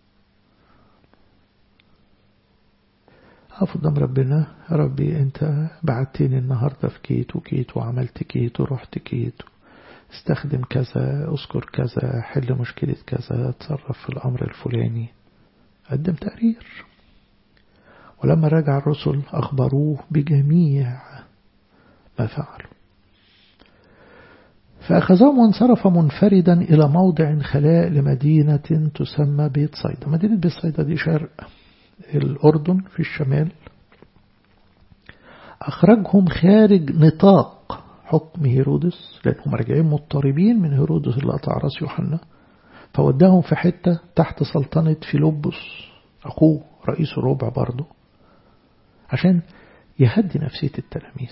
أقف قدام ربنا، يا ربي أنت بعتني النهاردة في كيت وكيت وعملت كيت ورحت كيت، استخدم كذا، اذكر كذا، حل مشكلة كذا، تصرف في الأمر الفلاني. قدم تقرير. ولما رجع الرسل أخبروه بجميع ما فعلوا. فأخذهم وانصرف منفردا إلى موضع خلاء لمدينة تسمى بيت صيدا. مدينة بيت صيدا دي شرق الأردن في الشمال. أخرجهم خارج نطاق حكم هيرودس، لأنهم راجعين مضطربين من هيرودس اللي قطع راس يوحنا، فوداهم في حتة تحت سلطنة فيلبس أخوه رئيس الربع برضه، عشان يهدي نفسية التلاميذ،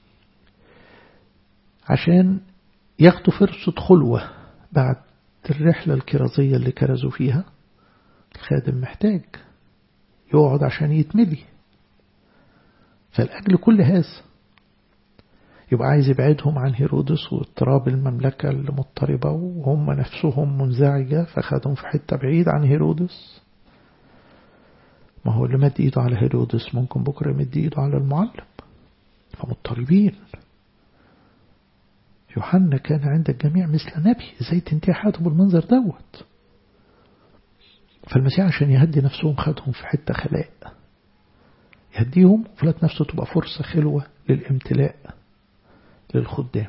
عشان ياخدوا فرصة خلوة بعد الرحلة الكرازية اللي كرزوا فيها. الخادم محتاج يقعد عشان يتملي، فالأجل كل هذا يبقى عايز يبعدهم عن هيرودس واضطراب المملكة المضطربة وهم نفسهم منزعجة، فخدهم في حتة بعيد عن هيرودس. ما هو اللي مد ايده على هيرودس ممكن بكرة يمد ايده على المعلم، فمضطربين. يوحنا كان عند الجميع مثل نبي، ازاي تنتهي حياته بالمنظر دوت؟ فالمسيح عشان يهدي نفسهم خدهم في حتة خلاء يهديهم، وفلات نفسه تبقى فرصة خلوة للامتلاء للخدام.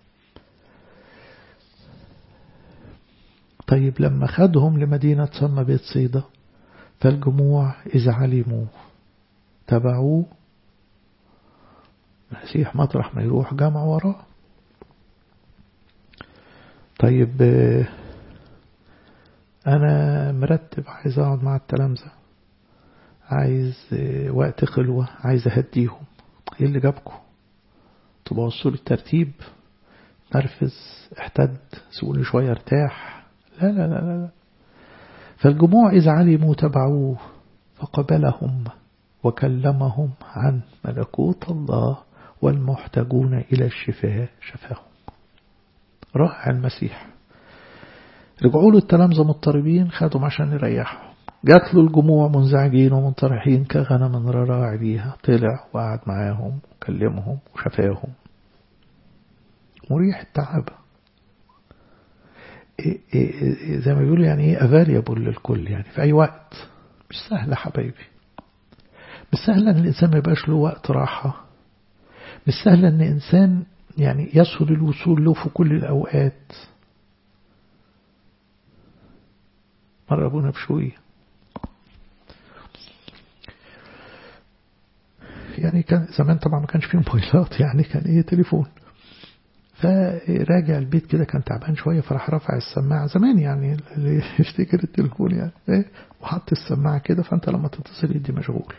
طيب لما خدهم لمدينة تسمى بيت صيدا، فالجموع إذا علموا تبعوه. المسيح مطرح ما يروح جمع وراه. طيب أنا مرتب عايز أقعد مع التلامذة، عايز وقت خلوة، عايز أهديهم، إيه اللي جابكم؟ تبقى وصول الترتيب، نرفز، احتد، سؤولي شوية ارتاح. لا لا لا لا. فالجموع إذا علموا تبعوه، فقبلهم وكلمهم عن ملكوت الله والمحتاجون إلى الشفاء شفاهم. رائع المسيح. رجعوا له التلامذة مضطربين، خدهم عشان يريحهم. جات له الجموع منزعجين ومنطرحين كغنم راعي بيها، طلع وقعد معاهم وكلمهم وشفاهم. مريح التعب. زي ما بيقولوا يعني ايه available للكل، يعني في أي وقت. مش سهلة حبايبي، مش سهلة أن الإنسان ما يبقاش له وقت راحة، مش سهلة أن إنسان يعني يسهل الوصول له في كل الأوقات. مرة أبونا بشوية يعني كان زمان طبعا ما كانش فيه موبايلات، يعني كان ايه تليفون، فراجع البيت كده كان تعبان شوية، فراح رفع السماعة زمان يعني اللي يفتكر التليفون يعني ايه، وحط السماعة كده، فانت لما تتصل يدي مشغول.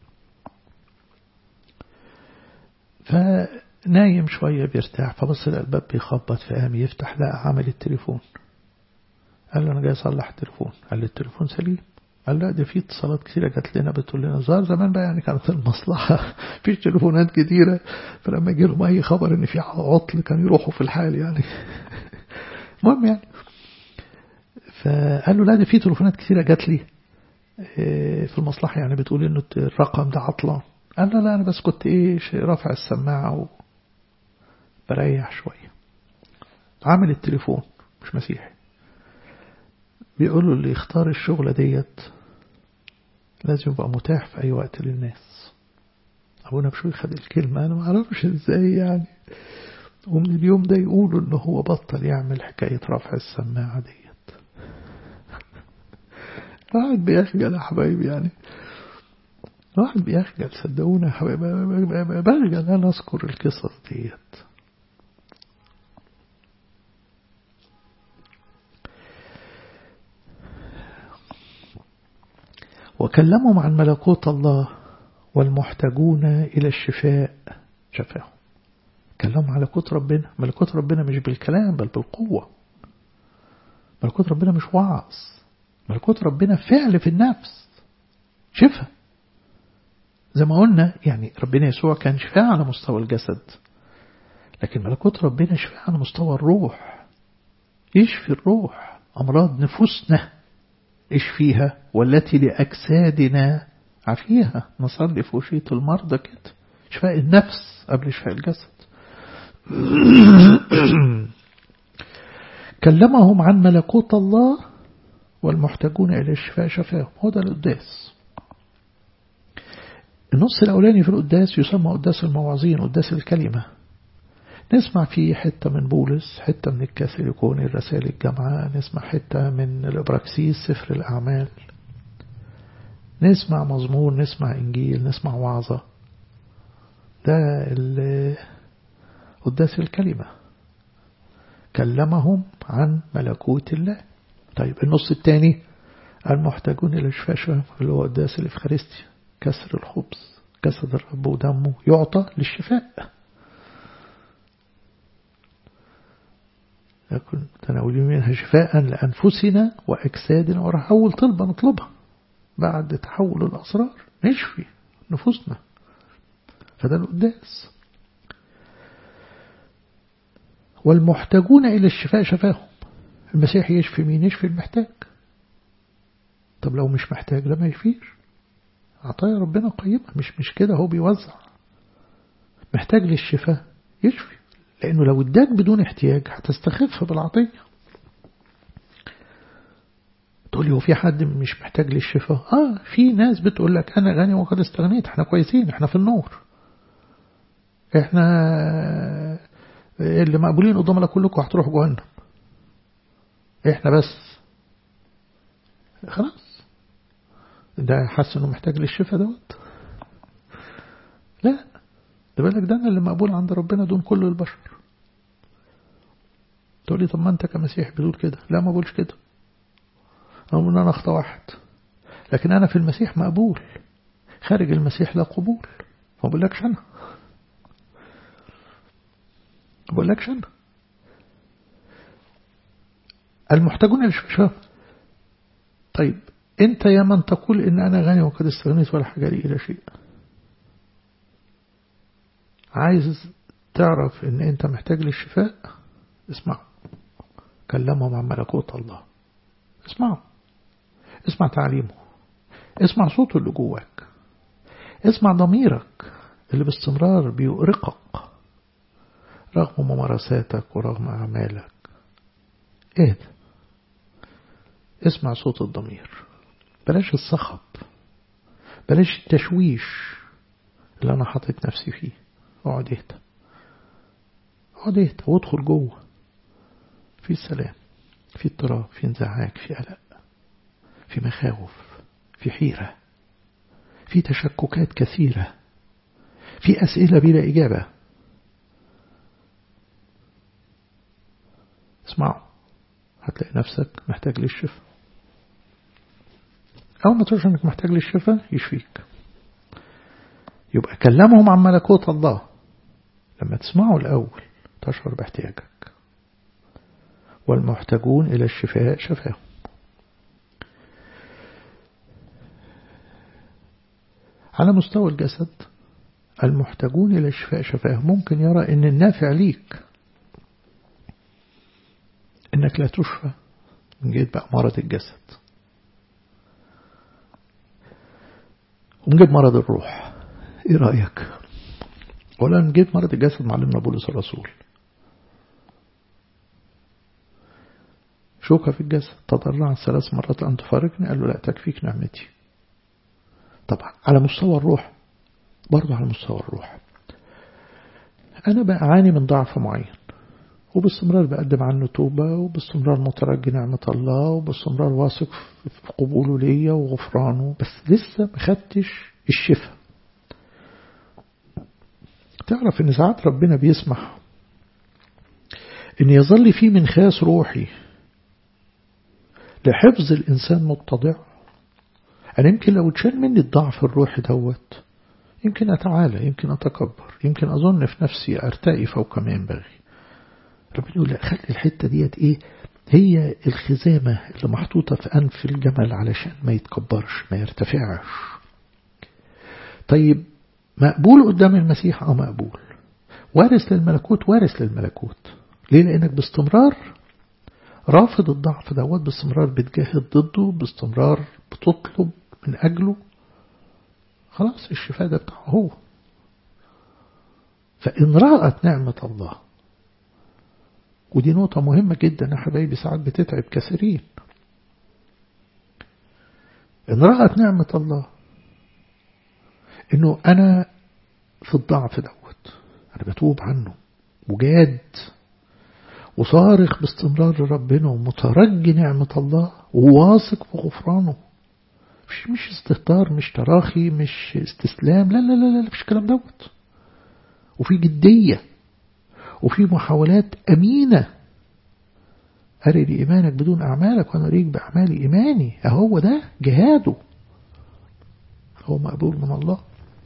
فنايم شوية بيرتاح، فبص الباب بيخبط، فقام يفتح لقى عامل التليفون. قال له أنا جاي أصلح التليفون. قال له التليفون سليم. قال لا، ده في اتصالات كثيرة جات لنا بتقول لنا ظهر زمان بقى يعني كانت المصلحة فيش تليفونات كثيرة، فلما يجي لهم أي خبر إن في عطل كان يروحوا في الحال يعني. المهم يعني، فقال له لا، ده في تليفونات كثيرة جات لي في المصلحة يعني بتقول إنه الرقم ده عطلان. قال له لا، أنا بس كنت رافع السماعة وبريح شوية. عامل التليفون مش مسيحي، بيقولوا اللي يختار الشغلة ديت لازم يبقى متاح في أي وقت للناس. أبونا بشوي خد الكلمة، أنا ما أعرفش إزاي يعني، ومن اليوم ده يقولوا إنه هو بطل يعمل حكاية رفع السماعة ديت. واحد بيخجل يا حبايبي يعني، واحد بيخجل صدقونا يا حبايبي، بخجل أنا أذكر القصص ديت. وكلمهم عن ملكوت الله والمحتاجون إلى الشفاء شفاهم. كلمهم على ملكوت ربنا. ملكوت ربنا مش بالكلام بل بالقوة. ملكوت ربنا مش وعظ، ملكوت ربنا فعل في النفس، شفاء. زي ما قلنا يعني ربنا يسوع كان شفاء على مستوى الجسد، لكن ملكوت ربنا شفاء على مستوى الروح. يشفي الروح، أمراض نفوسنا اشفيها، والتي لأجسادنا عافيها. نصلي في وشية المرضى كده، شفاء النفس قبل شفاء الجسد. كلمهم عن ملكوت الله والمحتاجون إلى الشفاء شفاهم. هو ده القداس. النص الأولاني في القداس يسمى قداس المواعظين، قداس الكلمة. نسمع فيه حتة من بولس، حتة من الكاثوليكون الرسائل الجامعة، نسمع حتة من الإبراكسيس سفر الأعمال، نسمع مزمور، نسمع إنجيل، نسمع وعظة. ده قداس الكلمة، كلمهم عن ملكوت الله. طيب النص الثاني المحتاجون إلى الشفاء، اللي هو قداس الإفخارستيا، كسر الخبز، جسد الرب ودمه يعطى للشفاء. يكون تناولين منها شفاء لأنفسنا وأجسادنا وروح. أول طلبة نطلبها بعد تحول الأسرار، نشفي نفوسنا، فده القداس. والمحتاجون إلى الشفاء شفاهم. المسيح يشفي مين؟ يشفي المحتاج. طب لو مش محتاج ده ما يشفيش. عطايا ربنا قيمة، مش كده هو بيوزع. محتاج للشفاء يشفي، لأنه لو اداك بدون احتياج هتستخف بالعطية. تقول لي هو في حد مش محتاج للشفاء؟ في ناس بتقول لك أنا غني وقد استغنيت، احنا كويسين، احنا في النور، احنا اللي مقبولين قدام الله كلكم هتروحوا جهنم، احنا بس خلاص. ده حاسس انه محتاج للشفاء دوت؟ لا، ده بالك ده أنا اللي مقبول عند ربنا دون كل البشر. تقول لي طب ما أنت كمسيح بتقول كده. لا، ما بقولش كده، أقول أنا أخطأ واحد، لكن أنا في المسيح مقبول، خارج المسيح لا قبول. ما بقولكش أنا، ما بقولكش أنا. المحتاجون للشفاء. طيب أنت يا من تقول إن أنا غني وقد استغنيت ولا حاجة لي إلى شيء، عايز تعرف إن أنت محتاج للشفاء؟ اسمع كلمهم عن ملكوت الله، اسمع تعليمه، اسمع صوته اللي جواك، اسمع ضميرك اللي باستمرار بيؤرقك رغم ممارساتك ورغم أعمالك. ايه ده؟ اسمع صوت الضمير، بلاش الصخب، بلاش التشويش اللي أنا حاطط نفسي فيه. اقعد اهدى وادخل جوه، في سلام، في اضطراب، في انزعاج، في قلق، في مخاوف، في حيرة، في تشككات كثيرة، في أسئلة بلا إجابة. اسمعوا، هتلاقي نفسك محتاج للشفاء. أول ما تشعر أنك محتاج للشفاء يشفيك. يبقى كلمهم عن ملكوت الله. لما تسمعوا الأول تشعر باحتياجك. والمحتاجون إلى الشفاء شفاهم. على مستوى الجسد المحتاجون إلى الشفاء شفاهم ممكن يرى أن النافع ليك أنك لا تشفى من جهة بقى مرض الجسد، ومن جهة مرض الروح. إيه رأيك؟ ولا من جهة مرض الجسد معلمنا بولس الرسول، شوكة في الجسد تضرع 3 مرات أن تفارقني، قال له لا تكفيك نعمتي. طبعا على مستوى الروح برضه، على مستوى الروح أنا بقى أعاني من ضعف معين، وباستمرار بقدم عنه توبة، وباستمرار مترجي نعمة الله، وباستمرار واثق في قبوله ليا وغفرانه، بس لسه ما خدتش الشفاء. تعرف ان ساعات ربنا بيسمح ان يظل فيه منخاس روحي لحفظ الإنسان متضع. أنا يمكن لو تشال مني الضعف الروحي دوت يمكن أتعالى، يمكن أتكبر، يمكن أظن في نفسي أرتقي فوق ما ينبغي. ربنا يقول لا، خلي الحتة ديت إيه، هي الخزامة اللي محطوطة في أنف الجمل علشان ما يتكبرش، ما يرتفعش. طيب مقبول قدام المسيح؟ مقبول. وارث للملكوت؟ وارث للملكوت. ليه؟ لأنك باستمرار رافض الضعف دوت، باستمرار بتجاهد ضده، باستمرار بتطلب من أجله. خلاص الشفاء ده بتاعه هو. فإن رأت نعمة الله، ودي نقطة مهمة جدا يا حبايبي، ساعات بتتعب كثيرين. إن رأت نعمة الله إنه أنا في الضعف دوت أنا بتوب عنه وجاد وصارخ باستمرار لربنا ومترجي نعمة الله وواثق في غفرانه. مش استهتار، مش تراخي، مش استسلام، لا لا لا لا، مش الكلام دوت. وفي جدية وفي محاولات أمينة. أري لي إيمانك بدون أعمالك وأنا أريك بأعمالي إيماني. أهو ده جهاده، هو مقبول من الله.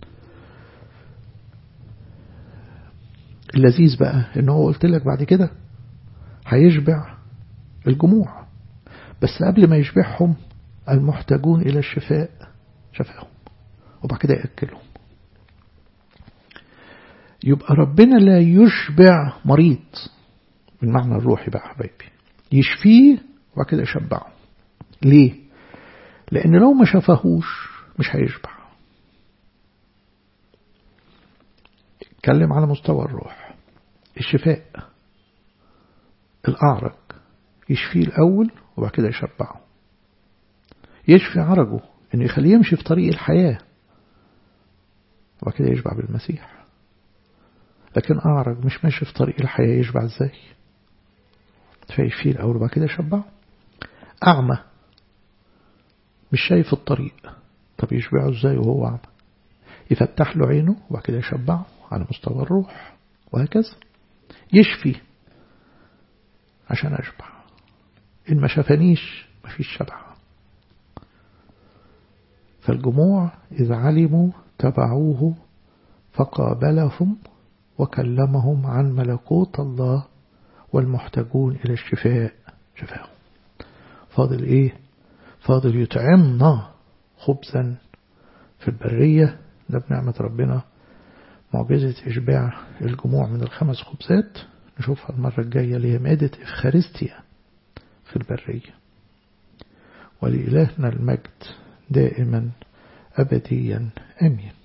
اللذيذ بقى إنه هو قلت لك بعد كده هيشبع الجموع، بس قبل ما يشبعهم المحتاجون إلى الشفاء شفاهم وبعد كده يأكلهم. يبقى ربنا لا يشبع مريض بالمعنى الروحي بقى حبايبي، يشفيه وبعد كده يشبعه. ليه؟ لأن لو ما شفاهوش مش هيشبع. اتكلم على مستوى الروح. الشفاء الأعرج يشفيه الأول وبعد كده يشبعه. يشفي عرجه إنه يخليه يمشي في طريق الحياة وبعد كده يشبع بالمسيح. لكن أعرج مش ماشي في طريق الحياة يشبع ازاي؟ فيشفيه الأول وبعد كده يشبعه. أعمى مش شايف الطريق، طب يشبعه ازاي وهو أعمى؟ يفتح له عينه وبعد كده يشبعه على مستوى الروح، وهكذا. يشفي عشان أشبع. إن ما شفنيش مفيش شبع. فالجموع إذ علموا تبعوه فقابلهم وكلمهم عن ملكوت الله والمحتاجون إلى الشفاء شفاهم. فاضل إيه؟ فاضل يطعمنا خبزا في البرية. ده بنعمة ربنا معجزة إشباع الجموع من 5 خبزات. نشوفها المرة الجاية اللي هي مائدة إفخارستيا في البرية. ولإلهنا المجد دائما أبديا آمين.